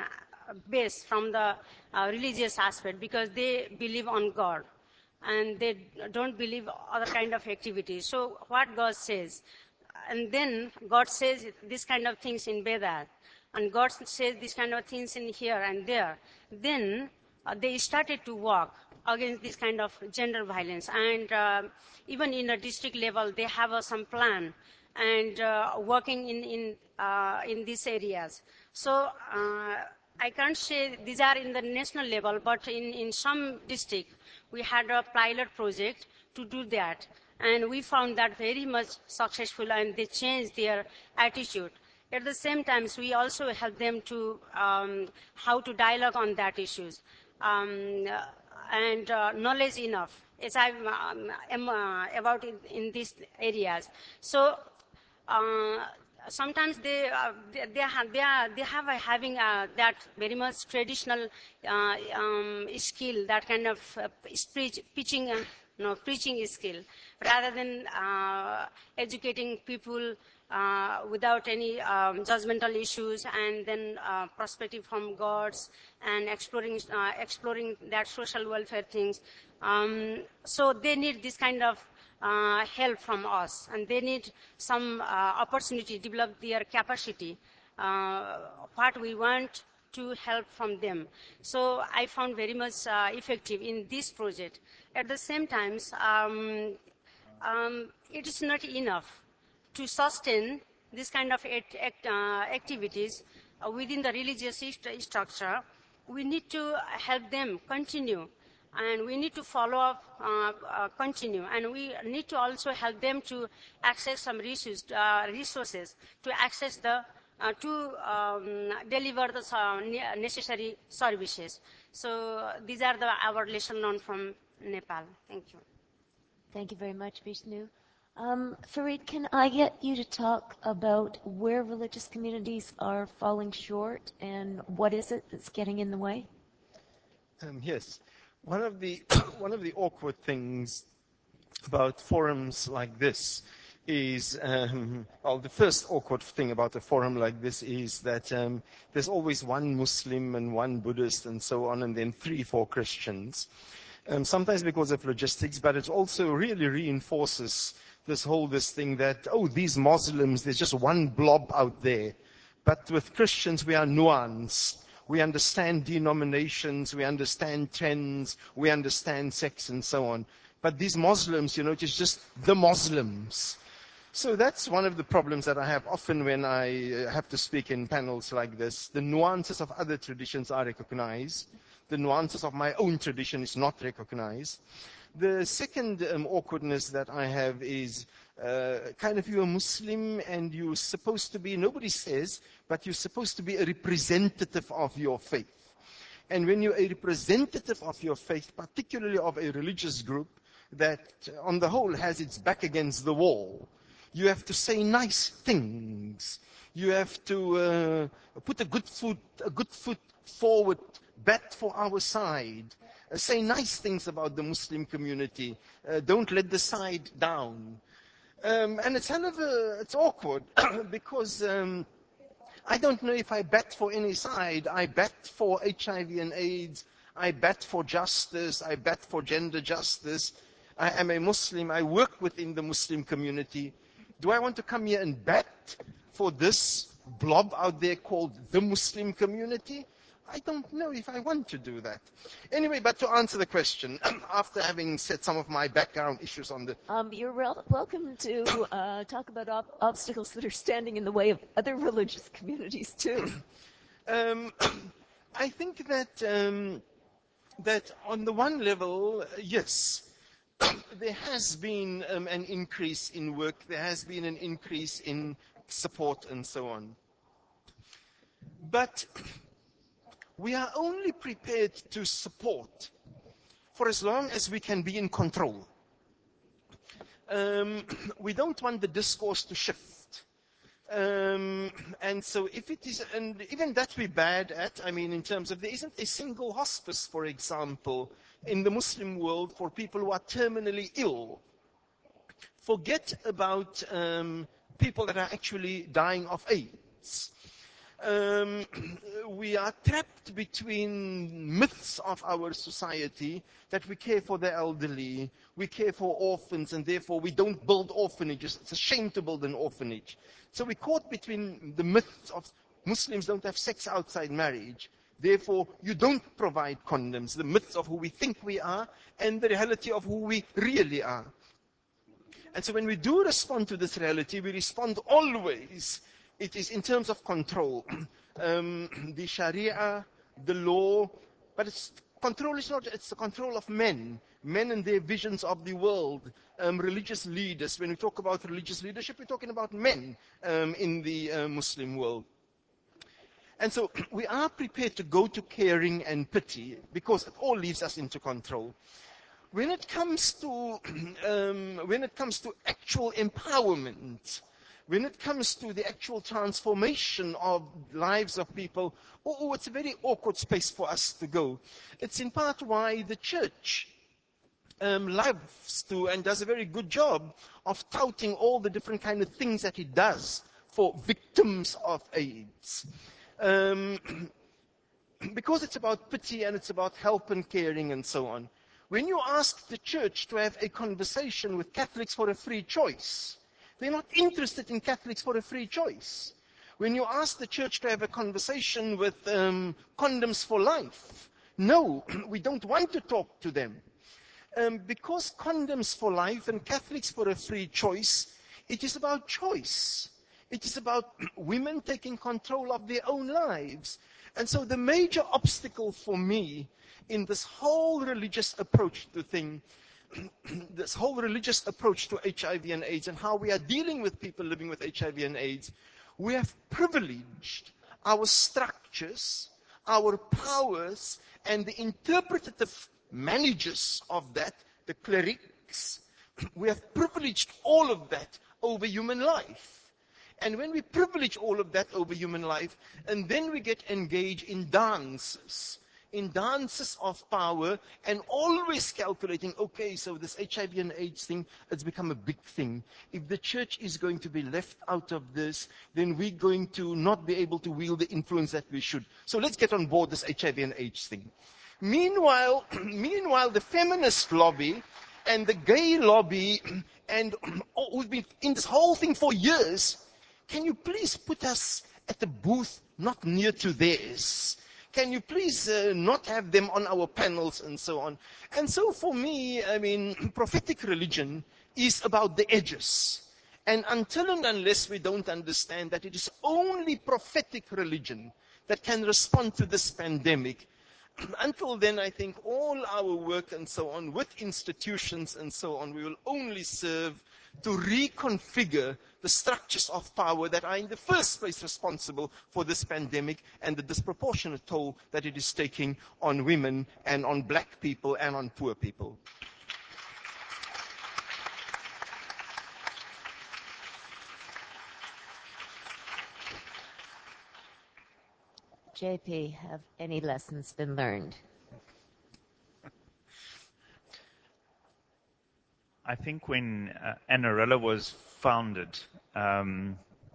base from the uh, religious aspect, because they believe on God and they don't believe other kind of activities. So what God says, and then God says this kind of things in Vedas, and God says this kind of things in here and there. Then uh, they started to work against this kind of gender violence. And uh, even in a district level, they have uh, some plan and uh, working in, in, uh, in these areas. So uh, I can't say these are in the national level, but in, in some district, we had a pilot project to do that. And we found that very much successful, and they changed their attitude. At the same time, we also help them to um, how to dialogue on that issues. Um, and uh, knowledge enough, as I um, am uh, about in, in these areas. So uh, sometimes they uh, they, they have they are they have a, having a, that very much traditional uh, um, skill, that kind of uh, speech, pitching, uh, no preaching skill, rather than uh, educating people uh, without any um, judgmental issues, and then uh, perspective from God's, and exploring uh, exploring that social welfare things. Um, so they need this kind of uh, help from us, and they need some uh, opportunity to develop their capacity, uh, what we want to help from them. So I found very much uh, effective in this project. At the same time, um, um, it is not enough to sustain this kind of act, act, uh, activities uh, within the religious st- structure. We need to help them continue, and we need to follow up, uh, uh, continue, and we need to also help them to access some resources, uh, resources to access the, uh, to um, deliver the uh, necessary services. So these are the, our lesson learned from Nepal. Thank you. Thank you very much, Vishnu. Um, Farid, can I get you to talk about where religious communities are falling short, and what is it that's getting in the way? Um, yes. One of the one of the awkward things about forums like this is, um, well, the first awkward thing about a forum like this is that um, there's always one Muslim and one Buddhist and so on, and then three, four Christians. Um, sometimes because of logistics, but it also really reinforces this whole, this thing that, oh, these Muslims, there's just one blob out there. But with Christians, we are nuanced. We understand denominations, we understand trends, we understand sects and so on. But these Muslims, you know, it's just the Muslims. So that's one of the problems that I have often when I have to speak in panels like this. The nuances of other traditions are recognized. The nuances of my own tradition is not recognized. The second um, awkwardness that I have is uh, kind of you're a Muslim and you're supposed to be, nobody says, but you're supposed to be a representative of your faith. And when you're a representative of your faith, particularly of a religious group that on the whole has its back against the wall, you have to say nice things. You have to uh, put a good foot, a good foot forward, bat for our side. Uh, say nice things about the Muslim community. Uh, don't let the side down. Um, and it's kind of a, it's awkward because um, I don't know if I bat for any side. I bat for H I V and AIDS. I bat for justice. I bat for gender justice. I am a Muslim. I work within the Muslim community. Do I want to come here and bat for this blob out there called the Muslim community? I don't know if I want to do that. Anyway, but to answer the question, after having said some of my background issues on the... Um, you're rel- welcome to uh, talk about ob- obstacles that are standing in the way of other religious communities, too. Um, I think that, um, that on the one level, uh, yes, there has been um, an increase in work, there has been an increase in support and so on. But we are only prepared to support for as long as we can be in control. Um, we don't want the discourse to shift. Um, and so if it is, and even that we're bad at, I mean, in terms of there isn't a single hospice, for example, in the Muslim world for people who are terminally ill. Forget about um, people that are actually dying of AIDS. Um, we are trapped between myths of our society that we care for the elderly, we care for orphans, and therefore we don't build orphanages. It's a shame to build an orphanage. So we're caught between the myths of Muslims don't have sex outside marriage, therefore you don't provide condoms, the myths of who we think we are, and the reality of who we really are. And so when we do respond to this reality, we respond always. It is in terms of control. Um, the Sharia, the law, but it's, control is not, it's the control of men. Men and their visions of the world. Um, religious leaders. When we talk about religious leadership, we're talking about men um, in the uh, Muslim world. And so we are prepared to go to caring and pity because it all leaves us into control. When it comes to, um, when it comes to actual empowerment, when it comes to the actual transformation of lives of people, oh, oh, it's a very awkward space for us to go. It's in part why the church um, loves to and does a very good job of touting all the different kind of things that it does for victims of AIDS. Um, because it's about pity and it's about help and caring and so on. When you ask the church to have a conversation with Catholics for a free choice, they're not interested in Catholics for a free choice. When you ask the church to have a conversation with um, Condoms for Life, no, we don't want to talk to them. Um, because Condoms for Life and Catholics for a free choice, it is about choice. It is about women taking control of their own lives. And so the major obstacle for me in this whole religious approach to things, this whole religious approach to H I V and AIDS and how we are dealing with people living with H I V and AIDS, we have privileged our structures, our powers, and the interpretative managers of that, the clerics. We have privileged all of that over human life. And when we privilege all of that over human life, and then we get engaged in dances, in dances of power, and always calculating, okay, so this H I V and AIDS thing, it's become a big thing. If the church is going to be left out of this, then we're going to not be able to wield the influence that we should. So let's get on board this H I V and AIDS thing. Meanwhile, meanwhile, the feminist lobby and the gay lobby, and oh, we've been in this whole thing for years. Can you please put us at a booth not near to theirs? Can you please uh, not have them on our panels and so on? And so for me, I mean, prophetic religion is about the edges. And until and unless we don't understand that it is only prophetic religion that can respond to this pandemic, until then, I think all our work and so on with institutions and so on, we will only serve to reconfigure the structures of power that are in the first place responsible for this pandemic and the disproportionate toll that it is taking on women and on black people and on poor people. J P, have any lessons been learned? I think when uh, Anarella was founded um,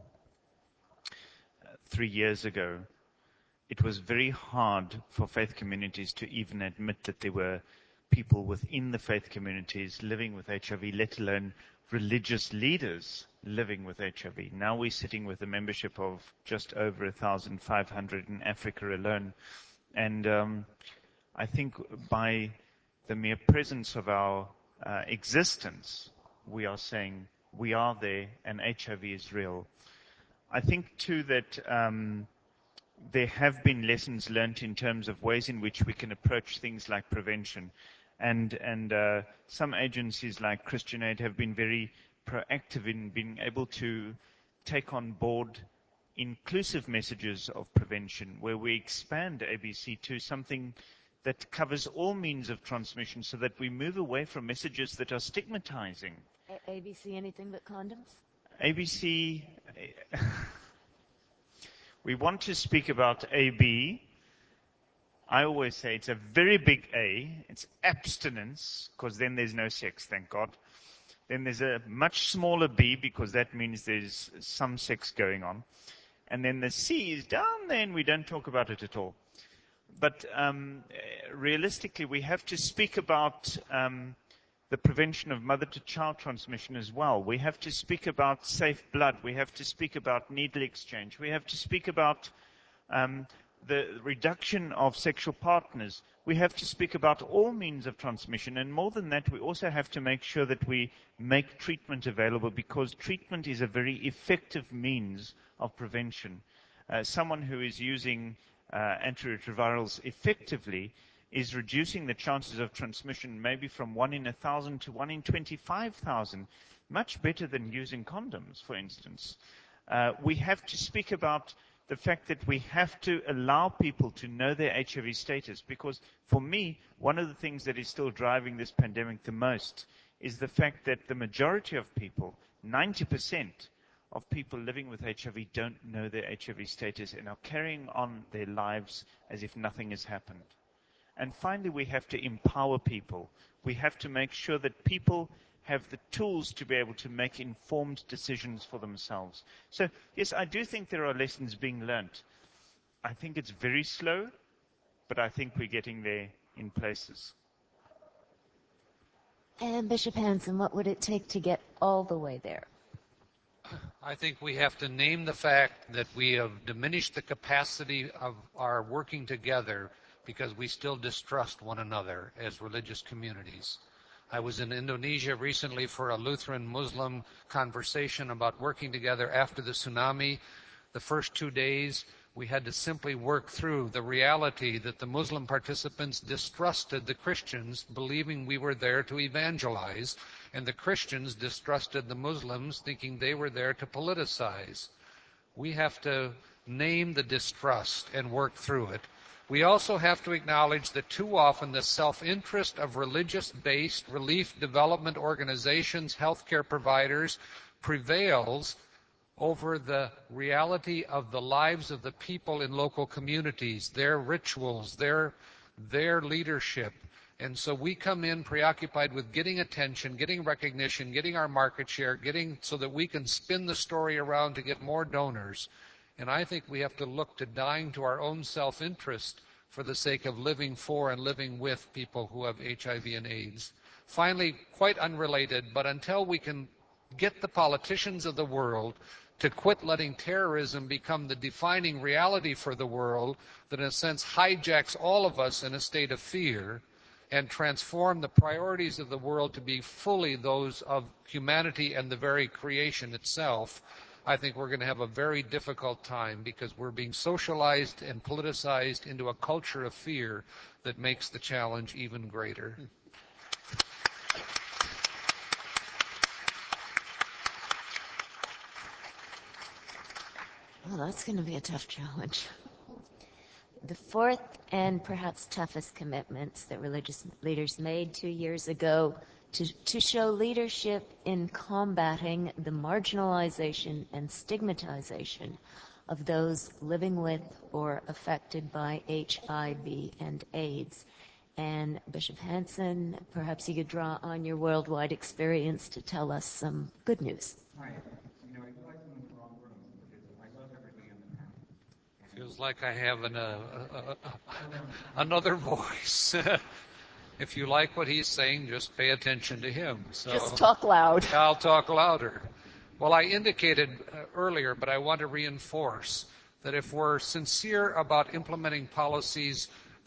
three years ago, it was very hard for faith communities to even admit that there were people within the faith communities living with H I V, let alone religious leaders living with H I V. Now we're sitting with a membership of just over one thousand five hundred in Africa alone. And um, I think by the mere presence of our uh, existence, we are saying we are there and H I V is real. I think, too, that um, there have been lessons learned in terms of ways in which we can approach things like prevention. And, and uh, some agencies like Christian Aid have been very proactive in being able to take on board inclusive messages of prevention, where we expand A B C to something that covers all means of transmission so that we move away from messages that are stigmatizing. A B C, anything but condoms? A B C, we want to speak about A B. I always say it's a very big A. It's abstinence, because then there's no sex, thank God. Then there's a much smaller B, because that means there's some sex going on. And then the C is down there, and we don't talk about it at all. But um, realistically, we have to speak about um, the prevention of mother-to-child transmission as well. We have to speak about safe blood. We have to speak about needle exchange. We have to speak about um, the reduction of sexual partners. We have to speak about all means of transmission. And more than that, we also have to make sure that we make treatment available, because treatment is a very effective means of prevention. Uh, someone who is using uh, antiretrovirals effectively is reducing the chances of transmission maybe from one in a thousand to one in twenty-five thousand, much better than using condoms, for instance. Uh, we have to speak about the fact that we have to allow people to know their H I V status, because for me, one of the things that is still driving this pandemic the most is the fact that the majority of people, ninety percent of people living with H I V, don't know their H I V status and are carrying on their lives as if nothing has happened. And finally, we have to empower people. We have to make sure that people have the tools to be able to make informed decisions for themselves. So, yes, I do think there are lessons being learnt. I think it's very slow, but I think we're getting there in places. And Bishop Hanson, what would it take to get all the way there? I think we have to name the fact that we have diminished the capacity of our working together because we still distrust one another as religious communities. I was in Indonesia recently for a Lutheran-Muslim conversation about working together after the tsunami. The first two days, we had to simply work through the reality that the Muslim participants distrusted the Christians, believing we were there to evangelize, and the Christians distrusted the Muslims, thinking they were there to politicize. We have to name the distrust and work through it. We also have to acknowledge that too often the self-interest of religious-based relief development organizations, healthcare providers, prevails over the reality of the lives of the people in local communities, their rituals, their, their leadership. And so we come in preoccupied with getting attention, getting recognition, getting our market share, getting so that we can spin the story around to get more donors. And I think we have to look to dying to our own self-interest for the sake of living for and living with people who have H I V and AIDS. Finally, quite unrelated, but until we can get the politicians of the world to quit letting terrorism become the defining reality for the world that in a sense hijacks all of us in a state of fear, and transform the priorities of the world to be fully those of humanity and the very creation itself, I think we're going to have a very difficult time, because we're being socialized and politicized into a culture of fear that makes the challenge even greater. Well, that's going to be a tough challenge. The fourth and perhaps toughest commitments that religious leaders made two years ago to, to show leadership in combating the marginalization and stigmatization of those living with or affected by H I V and AIDS. And Bishop Hanson, perhaps you could draw on your worldwide experience to tell us some good news. Hi. You know, I feel like I'm in the wrong room because I love everybody in the panel. Feels like I have an, uh, uh, uh, another voice. If you like what he's saying, just pay attention to him. So just talk loud. I'll talk louder. Well, I indicated uh, earlier, but I want to reinforce that if we're sincere about implementing policies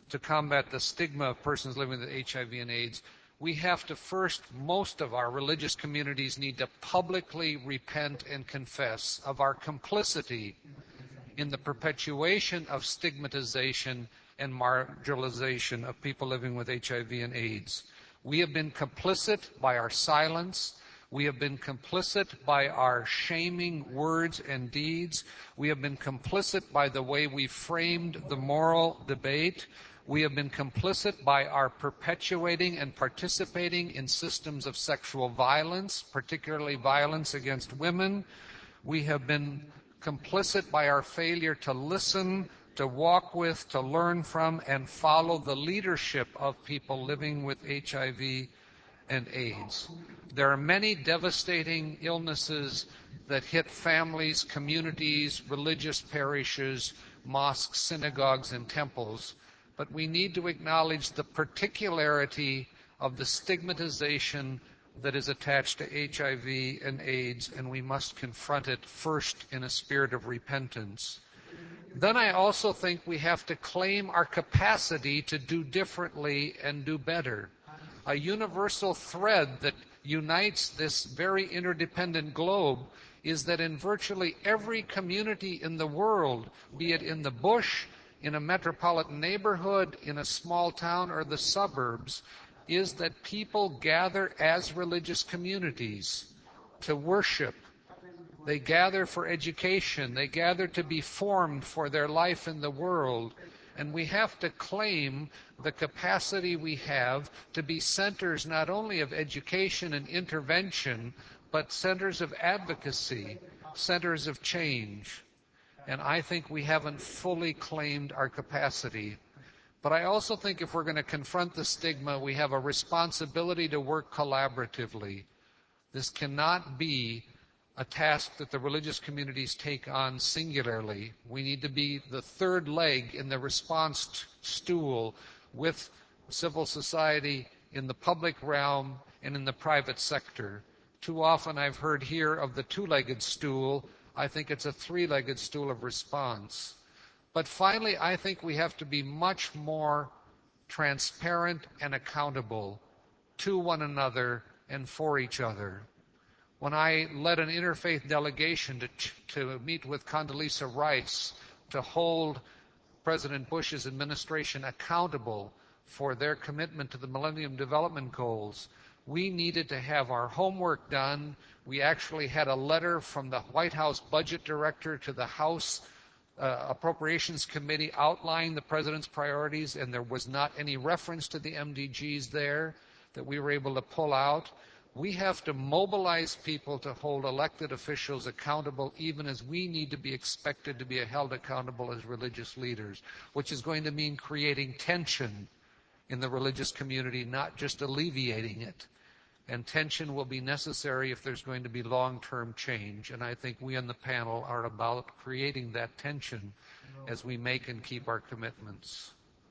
to combat the stigma of persons living with H I V and AIDS, we have to first, most of our religious communities need to publicly repent and confess of our complicity in the perpetuation of stigmatization and marginalization of people living with H I V and AIDS. We have been complicit by our silence. We have been complicit by our shaming words and deeds. We have been complicit by the way we framed the moral debate. We have been complicit by our perpetuating and participating in systems of sexual violence, particularly violence against women. We have been complicit by our failure to listen, to walk with, to learn from, and follow the leadership of people living with H I V and AIDS. There are many devastating illnesses that hit families, communities, religious parishes, mosques, synagogues, and temples. But we need to acknowledge the particularity of the stigmatization that is attached to H I V and AIDS, and we must confront it first in a spirit of repentance. Then I also think we have to claim our capacity to do differently and do better. A universal thread that unites this very interdependent globe is that in virtually every community in the world, be it in the bush, in a metropolitan neighborhood, in a small town, or the suburbs, is that people gather as religious communities to worship. They gather for education. They gather to be formed for their life in the world. And we have to claim the capacity we have to be centers not only of education and intervention, but centers of advocacy, centers of change. And I think we haven't fully claimed our capacity. But I also think if we're going to confront the stigma, we have a responsibility to work collaboratively. This cannot be a task that the religious communities take on singularly. We need to be the third leg in the response stool with civil society in the public realm and in the private sector. Too often I've heard here of the two-legged stool. I think it's a three-legged stool of response. But finally, I think we have to be much more transparent and accountable to one another and for each other. When I led an interfaith delegation to, to meet with Condoleezza Rice to hold President Bush's administration accountable for their commitment to the Millennium Development Goals, we needed to have our homework done. We actually had a letter from the White House Budget Director to the House uh, Appropriations Committee outlining the President's priorities, and there was not any reference to the M D Gs there that we were able to pull out. We have to mobilize people to hold elected officials accountable, even as we need to be expected to be held accountable as religious leaders, which is going to mean creating tension in the religious community, not just alleviating it. And tension will be necessary if there's going to be long-term change. And I think we on the panel are about creating that tension as we make and keep our commitments.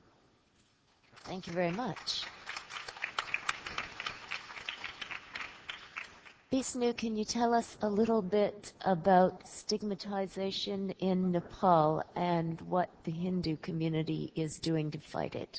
Thank you very much. Bisnu, can you tell us a little bit about stigmatization in Nepal and what the Hindu community is doing to fight it?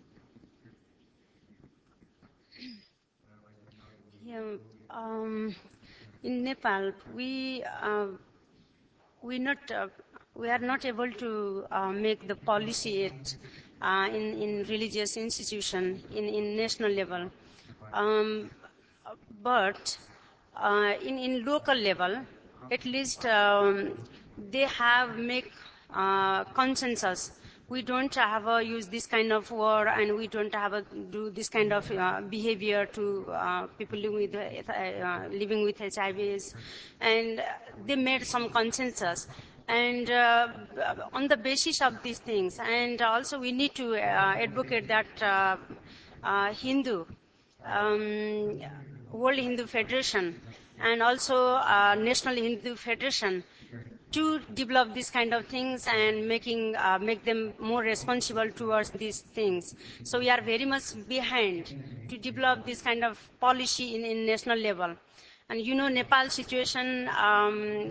Yeah, um, in Nepal, we uh, we not uh, we are not able to uh, make the policy yet uh, in in religious institution in in national level, um, but. Uh, in, in local level, at least um, they have make uh, consensus. We don't have a use this kind of word, and we don't have a do this kind of uh, behavior to uh, people living with uh, living with H I Vs, and they made some consensus. And uh, on the basis of these things, and also we need to uh, advocate that uh, uh, Hindu. Um, World Hindu Federation and also uh, National Hindu Federation to develop these kind of things and making uh, make them more responsible towards these things. So we are very much behind to develop this kind of policy in, in national level. And you know, Nepal situation, um,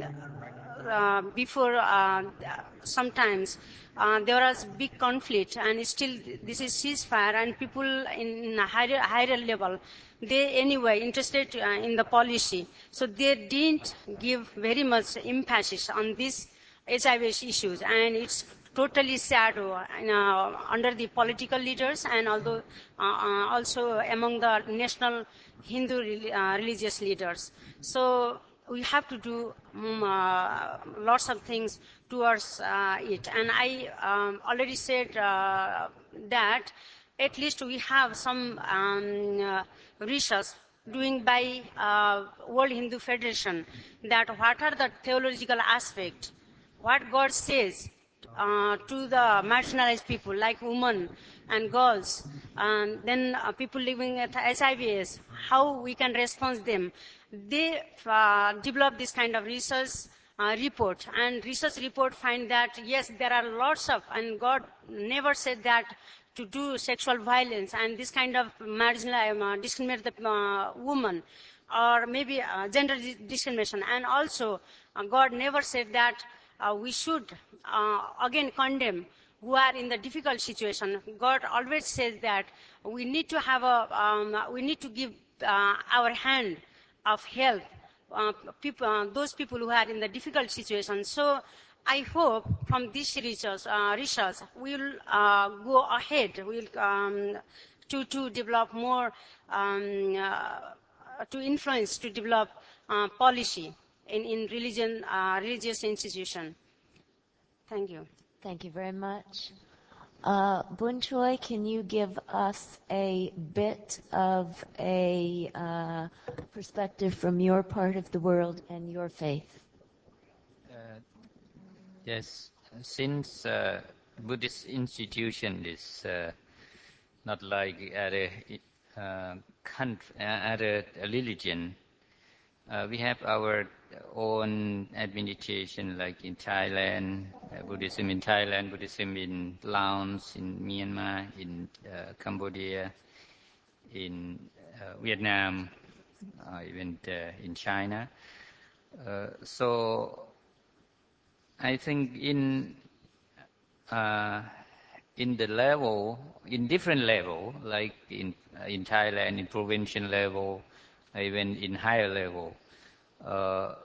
uh, before uh, sometimes uh, there was big conflict, and still this is ceasefire, and people in a higher, higher level, they anyway interested uh, in the policy. So they didn't give very much emphasis on these H I V issues, and it's totally sad uh, under the political leaders, and although uh, uh, also among the national Hindu uh, religious leaders. So we have to do um, uh, lots of things towards uh, it. And I um, already said uh, that at least we have some um, uh, research doing by uh, World Hindu Federation, that what are the theological aspects, what God says uh, to the marginalized people like women and girls, and then uh, people living with H I V S, how we can respond them. They uh, develop this kind of research uh, report, and research report find that yes, there are lots of, and God never said that to do sexual violence and this kind of marginal uh, discriminate the uh, woman, or maybe uh, gender discrimination. And also uh, God never said that uh, we should uh, again condemn who are in the difficult situation. God always says that we need to have a, um, we need to give uh, our hand of help uh, people, uh, those people who are in the difficult situation. So I hope from this research, uh, research we'll uh, go ahead, we'll um, to to develop more, um, uh, to influence, to develop uh, policy in in religion, uh, religious institution. Thank you. Thank you very much. Uh, Boon Choi, can you give us a bit of a uh, perspective from your part of the world and your faith? Uh, yes, since uh, Buddhist institution is uh, not like other uh, country, uh, other religion, uh, we have our own administration, like in Thailand, uh, Buddhism in Thailand, Buddhism in Laos, in Myanmar, in uh, Cambodia, in uh, Vietnam, uh, even uh, in China. Uh, so I think in uh, in the level, in different level, like in uh, in Thailand, in provincial level, even in higher level, uh,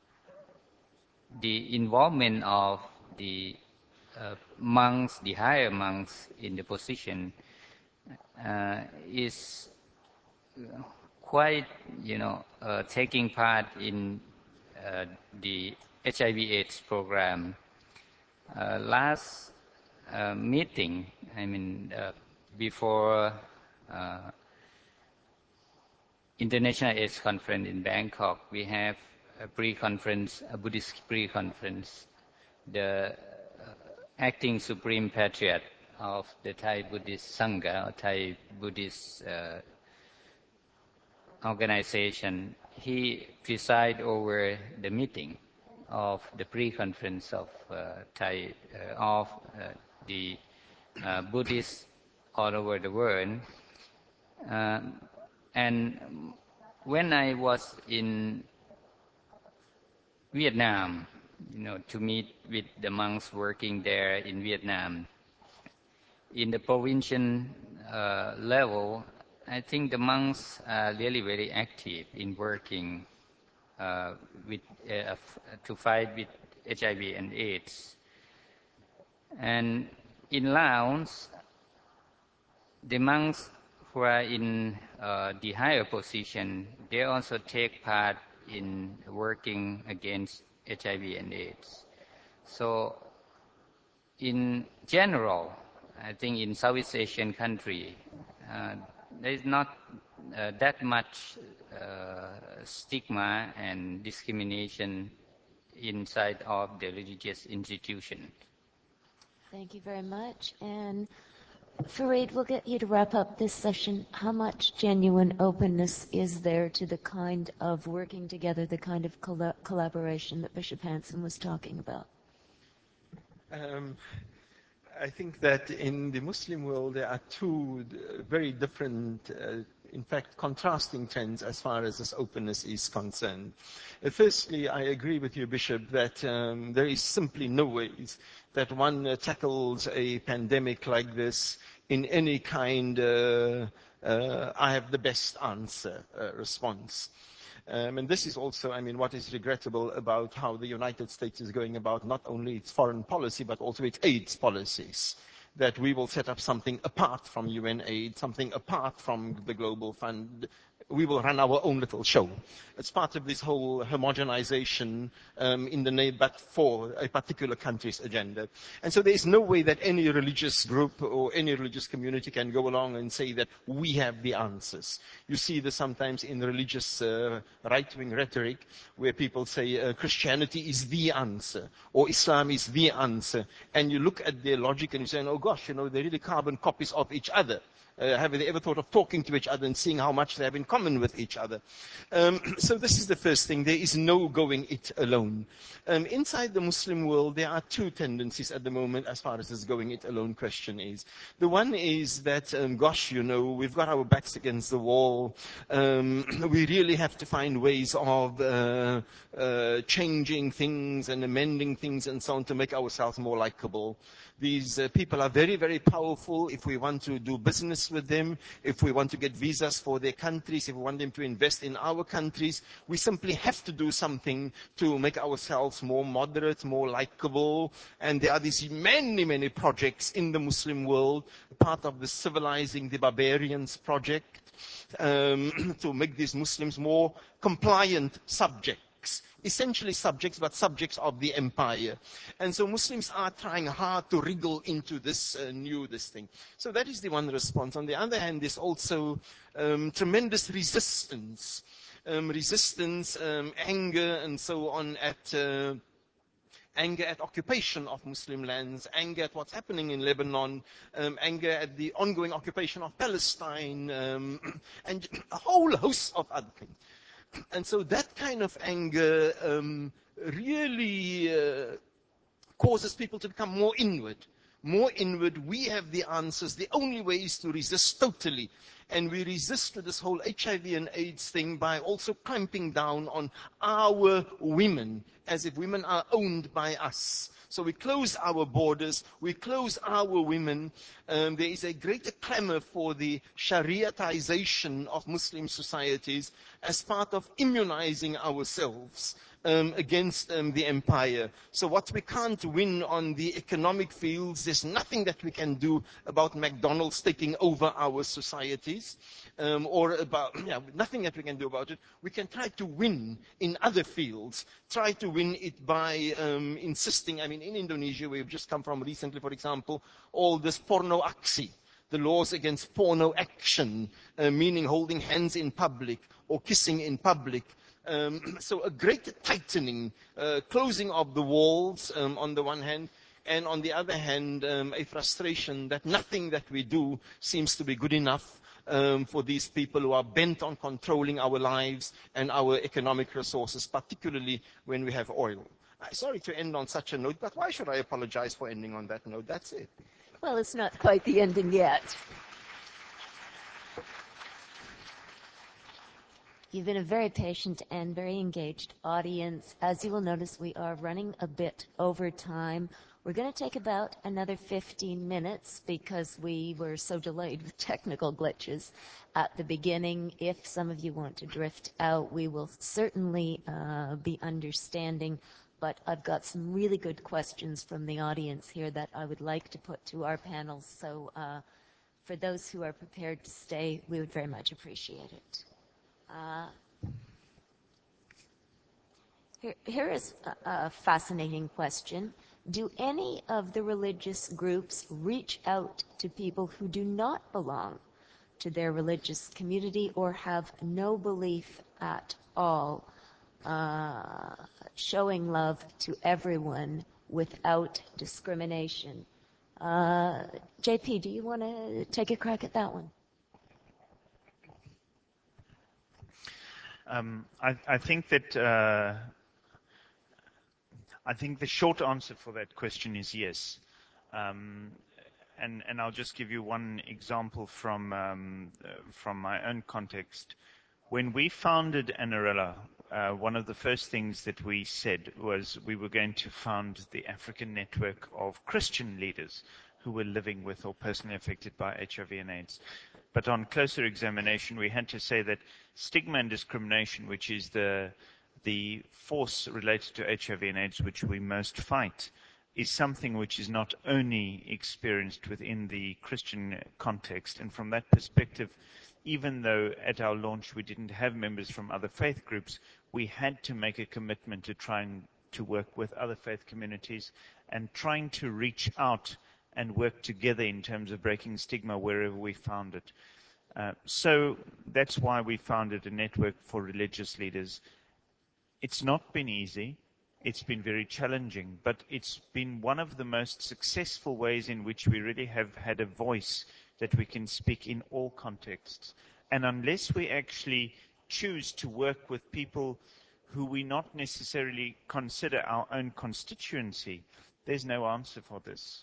the involvement of the uh, monks, the higher monks in the position, uh, is quite, you know, uh, taking part in uh, the H I V AIDS program. Uh, last uh, meeting, I mean, uh, before uh, International AIDS Conference in Bangkok, we have a pre-conference, a Buddhist pre-conference. The uh, acting Supreme Patriarch of the Thai Buddhist Sangha, or Thai Buddhist uh, organization, he presided over the meeting of the pre-conference of uh, Thai, uh, of uh, the uh, Buddhists all over the world. Uh, and when I was in Vietnam, you know, to meet with the monks working there in Vietnam, in the provincial uh, level, I think the monks are really very active in working uh, with uh, to fight with H I V and AIDS. And in Laos, the monks who are in uh, the higher position, they also take part in working against H I V and AIDS. So, in general, I think in Southeast Asian country, uh, there is not uh, that much uh, stigma and discrimination inside of the religious institution. Thank you very much. And Fareed, we'll get you to wrap up this session. How much genuine openness is there to the kind of working together, the kind of coll- collaboration that Bishop Hanson was talking about? Um, I think that in the Muslim world there are two uh, very different, uh, in fact, contrasting trends as far as this openness is concerned. Uh, firstly, I agree with you, Bishop, that um, there is simply no ways that one uh, tackles a pandemic like this in any kind, uh, uh, I have the best answer uh, response. Um, and this is also, I mean, what is regrettable about how the United States is going about not only its foreign policy, but also its AIDS policies. That we will set up something apart from U N aid, something apart from the Global Fund. We will run our own little show. It's part of this whole homogenization um, in the name, but for a particular country's agenda. And so there is no way that any religious group or any religious community can go along and say that we have the answers. You see this sometimes in religious uh, right-wing rhetoric where people say uh, Christianity is the answer or Islam is the answer. And you look at their logic and you say, oh gosh, you know, they're really carbon copies of each other. Uh, have they ever thought of talking to each other and seeing how much they have in common with each other? Um, so this is the first thing. There is no going it alone. Um, inside the Muslim world, there are two tendencies at the moment as far as this going it alone question is. The one is that, um, gosh, you know, we've got our backs against the wall. Um, we really have to find ways of uh, uh, changing things and amending things and so on to make ourselves more likable. These uh, people are very, very powerful. If we want to do business with them, if we want to get visas for their countries, if we want them to invest in our countries, we simply have to do something to make ourselves more moderate, more likable. And there are these many, many projects in the Muslim world, part of the Civilizing the Barbarians project, um, to make these Muslims more compliant subjects. Essentially subjects, but subjects of the empire. And so Muslims are trying hard to wriggle into this uh, new, this thing. So that is the one response. On the other hand, there's also um, tremendous resistance. Um, resistance, um, anger, and so on at... Uh, anger at occupation of Muslim lands, anger at what's happening in Lebanon, um, anger at the ongoing occupation of Palestine, um, and a whole host of other things. And so that kind of anger um, really uh, causes people to become more inward. More inward, we have the answers. The only way is to resist totally. And we resist to this whole H I V and AIDS thing by also clamping down on our women, as if women are owned by us. So we close our borders, we close our women. Um, there is a greater clamor for the Shariatization of Muslim societies as part of immunizing ourselves um, against um, the empire. So what we can't win on the economic fields, there's nothing that we can do about McDonald's taking over our societies, um, or about, yeah, nothing that we can do about it. We can try to win in other fields, try to win it by um, insisting, I mean, in Indonesia, where we've just come from recently, for example, all this porno aksi, the laws against porno action, uh, meaning holding hands in public or kissing in public. Um, so a great tightening, uh, closing of the walls um, on the one hand, and on the other hand, um, a frustration that nothing that we do seems to be good enough um, for these people who are bent on controlling our lives and our economic resources, particularly when we have oil. Uh, sorry to end on such a note, but why should I apologize for ending on that note? That's it. Well, it's not quite the ending yet. You've been a very patient and very engaged audience. As you will notice, we are running a bit over time. We're going to take about another fifteen minutes because we were so delayed with technical glitches at the beginning. If some of you want to drift out, we will certainly uh, be understanding. But I've got some really good questions from the audience here that I would like to put to our panel. So uh, for those who are prepared to stay, we would very much appreciate it. Uh, here, here is a, a fascinating question. Do any of the religious groups reach out to people who do not belong to their religious community or have no belief at all, uh, showing love to everyone without discrimination? Uh, J P, do you want to take a crack at that one? Um, I, I think that uh, I think the short answer for that question is yes. Um, and, and I'll just give you one example from, um, uh, from my own context. When we founded Anarella, uh, one of the first things that we said was we were going to found the African network of Christian leaders who were living with or personally affected by H I V and AIDS. But on closer examination, we had to say that stigma and discrimination, which is the, the force related to H I V and AIDS which we most fight, is something which is not only experienced within the Christian context. And from that perspective, even though at our launch we didn't have members from other faith groups, we had to make a commitment to try and to work with other faith communities and trying to reach out and work together in terms of breaking stigma wherever we found it. Uh, so that's why we founded a network for religious leaders. It's not been easy. It's been very challenging, but it's been one of the most successful ways in which we really have had a voice that we can speak in all contexts. And unless we actually choose to work with people who we not necessarily consider our own constituency, there's no answer for this.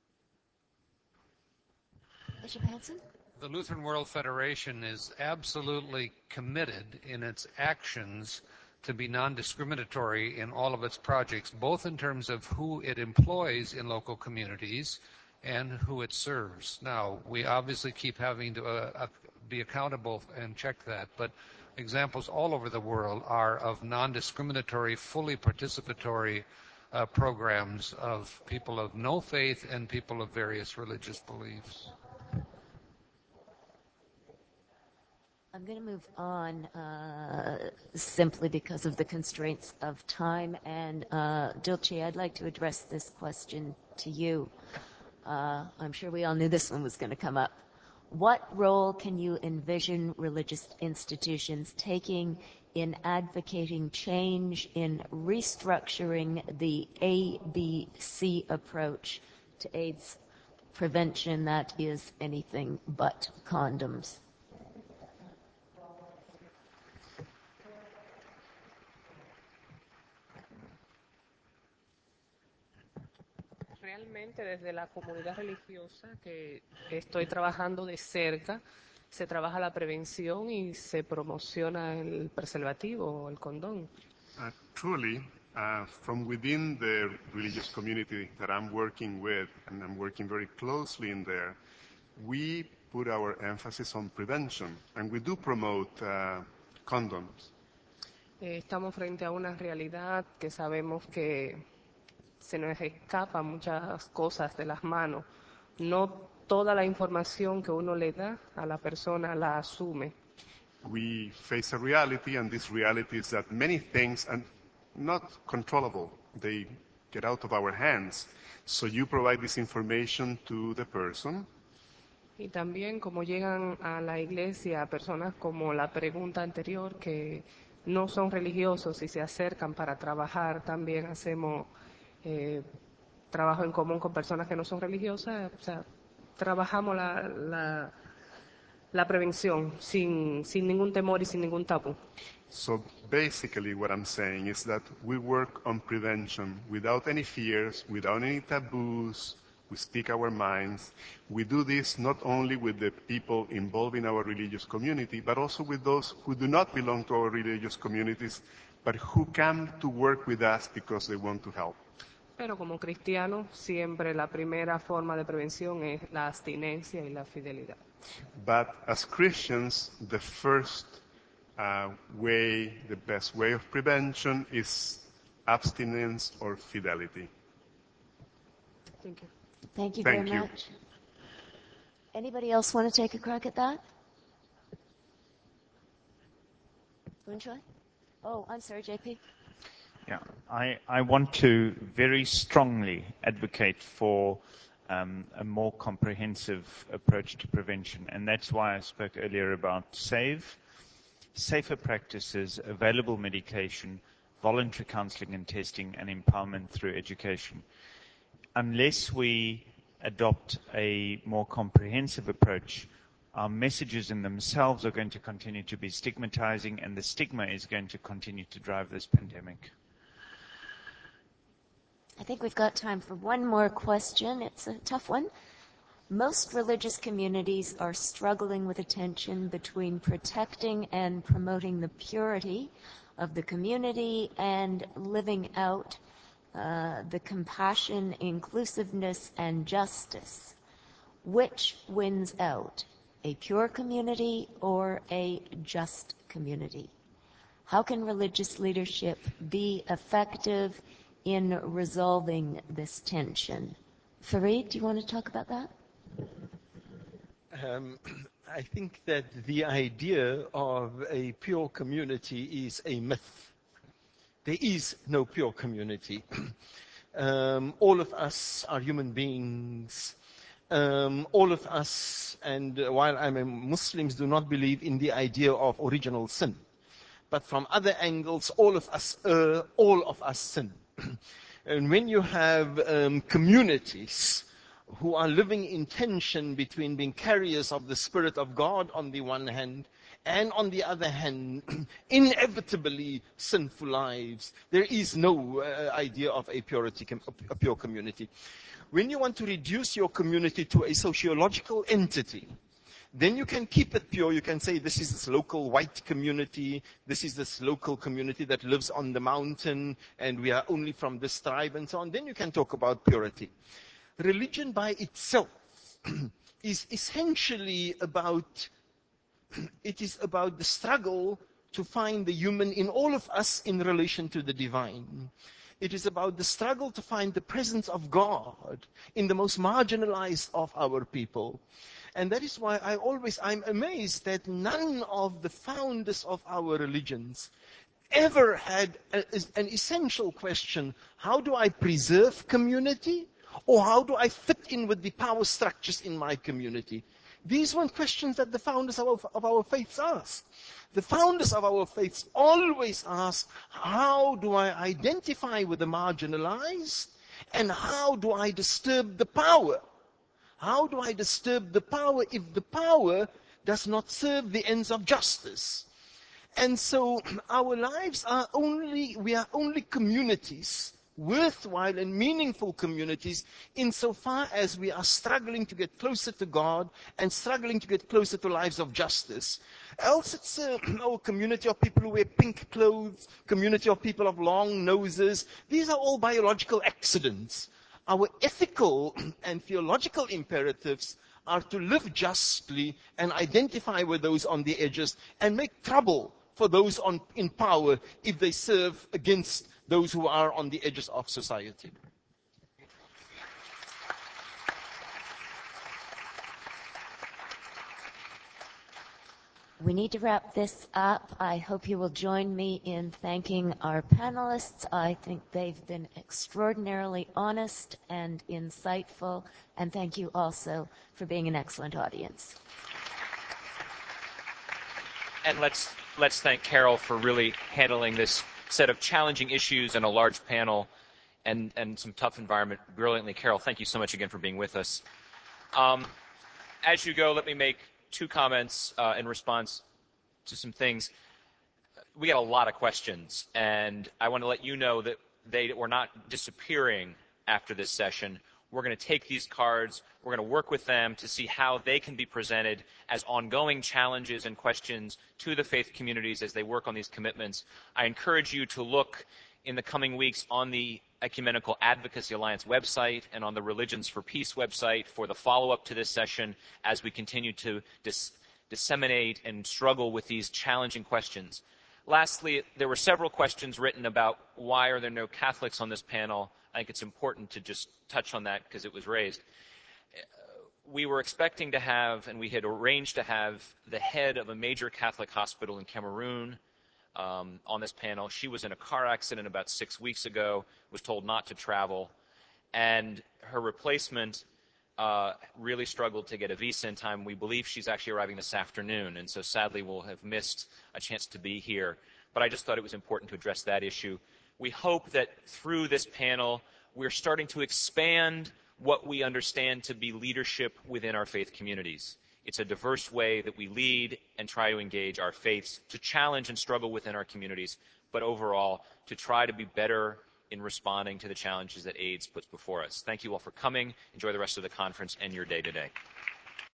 Bishop Hanson? The Lutheran World Federation is absolutely committed in its actions to be non-discriminatory in all of its projects, both in terms of who it employs in local communities and who it serves. Now, we obviously keep having to uh, uh, be accountable and check that, but examples all over the world are of non-discriminatory, fully participatory uh, programs of people of no faith and people of various religious beliefs. I'm going to move on uh, simply because of the constraints of time. And uh, Dulce, I'd like to address this question to you. Uh, I'm sure we all knew this one was going to come up. What role can you envision religious institutions taking in advocating change, in restructuring the A B C approach to AIDS prevention that is anything but condoms? Realmente desde la comunidad religiosa que estoy trabajando de cerca, se trabaja la prevención y se promociona el preservativo o el condón. Uh, truly, uh, from within the religious community that I'm working with, and I'm working very closely in there, we put our emphasis on prevention, and we do promote uh, condoms. Eh, estamos frente a una realidad que sabemos que se nos escapan muchas cosas de las manos. No toda la información que uno le da a la persona la asume. We face a reality, and this reality is that many things are not controllable. They get out of our hands. So you provide this information to the person. Y también como llegan a la iglesia personas como la pregunta anterior que no son religiosos y se acercan para trabajar, también hacemos eh, trabajo en común con personas que no son religiosas, o sea, trabajamos la, la, la prevención sin, sin ningún temor y sin ningún tabú. So basically what I'm saying is that we work on prevention without any fears, without any taboos. We speak our minds. We do this not only with the people involved in our religious community, but also with those who do not belong to our religious communities, but who come to work with us because they want to help. Pero como cristianos, siempre la primera forma de prevención es la abstinencia y la fidelidad. But as Christians, the first uh, way, the best way of prevention is abstinence or fidelity. Thank you. Thank you Thank very you. much. Anybody else want to take a crack at that? Bunchoy? Oh, I'm sorry, J P. Yeah, I, I want to very strongly advocate for um, a more comprehensive approach to prevention, and that's why I spoke earlier about SAVE, safer practices, available medication, voluntary counseling and testing, and empowerment through education. Unless we adopt a more comprehensive approach, our messages in themselves are going to continue to be stigmatizing, and the stigma is going to continue to drive this pandemic. I think we've got time for one more question. It's a tough one. Most religious communities are struggling with a tension between protecting and promoting the purity of the community and living out uh, the compassion, inclusiveness, and justice. Which wins out, a pure community or a just community? How can religious leadership be effective in resolving this tension? Fareed, do you want to talk about that? Um, I think that the idea of a pure community is a myth. There is no pure community. um, all of us are human beings. Um, all of us, and uh, while I'm a Muslims, do not believe in the idea of original sin. But from other angles, all of us err, all of us sin. And when you have um, communities who are living in tension between being carriers of the Spirit of God on the one hand, and on the other hand, inevitably sinful lives, there is no uh, idea of a, purity, a pure community. When you want to reduce your community to a sociological entity, then you can keep it pure. You can say this is this local white community, this is this local community that lives on the mountain, and we are only from this tribe, and so on. Then you can talk about purity. Religion by itself is essentially about, it is about the struggle to find the human in all of us in relation to the divine. It is about the struggle to find the presence of God in the most marginalized of our people. And that is why I always, I'm amazed that none of the founders of our religions ever had a, an essential question: how do I preserve community? Or how do I fit in with the power structures in my community? These weren't questions that the founders of our, of our faiths asked. The founders of our faiths always asked, how do I identify with the marginalized? And how do I disturb the power? How do I disturb the power if the power does not serve the ends of justice? And so our lives are only, we are only communities, worthwhile and meaningful communities, insofar as we are struggling to get closer to God and struggling to get closer to lives of justice. Else it's a oh, community of people who wear pink clothes, community of people of long noses. These are all biological accidents. Our ethical and theological imperatives are to live justly and identify with those on the edges and make trouble for those on, in power if they serve against those who are on the edges of society. We need to wrap this up. I hope you will join me in thanking our panelists. I think they've been extraordinarily honest and insightful. And thank you also for being an excellent audience. And let's let's thank Carol for really handling this set of challenging issues and a large panel and, and some tough environment brilliantly. Carol, thank you so much again for being with us. Um, as you go, let me make two comments uh, in response to some things. We got a lot of questions, and I want to let you know that they were not disappearing after this session. We're going to take these cards, we're going to work with them to see how they can be presented as ongoing challenges and questions to the faith communities as they work on these commitments. I encourage you to look in the coming weeks on the Ecumenical Advocacy Alliance website and on the Religions for Peace website for the follow-up to this session as we continue to dis disseminate and struggle with these challenging questions. Lastly, there were several questions written about why are there no Catholics on this panel. I think it's important to just touch on that because it was raised. We were expecting to have, and we had arranged to have, the head of a major Catholic hospital in Cameroon um, on this panel. She was in a car accident about six weeks ago, was told not to travel, and her replacement uh, really struggled to get a visa in time. We believe she's actually arriving this afternoon, and so sadly we'll have missed a chance to be here. But I just thought it was important to address that issue. We hope that through this panel, we're starting to expand what we understand to be leadership within our faith communities. It's a diverse way that we lead and try to engage our faiths, to challenge and struggle within our communities, but overall to try to be better in responding to the challenges that AIDS puts before us. Thank you all for coming. Enjoy the rest of the conference and your day today.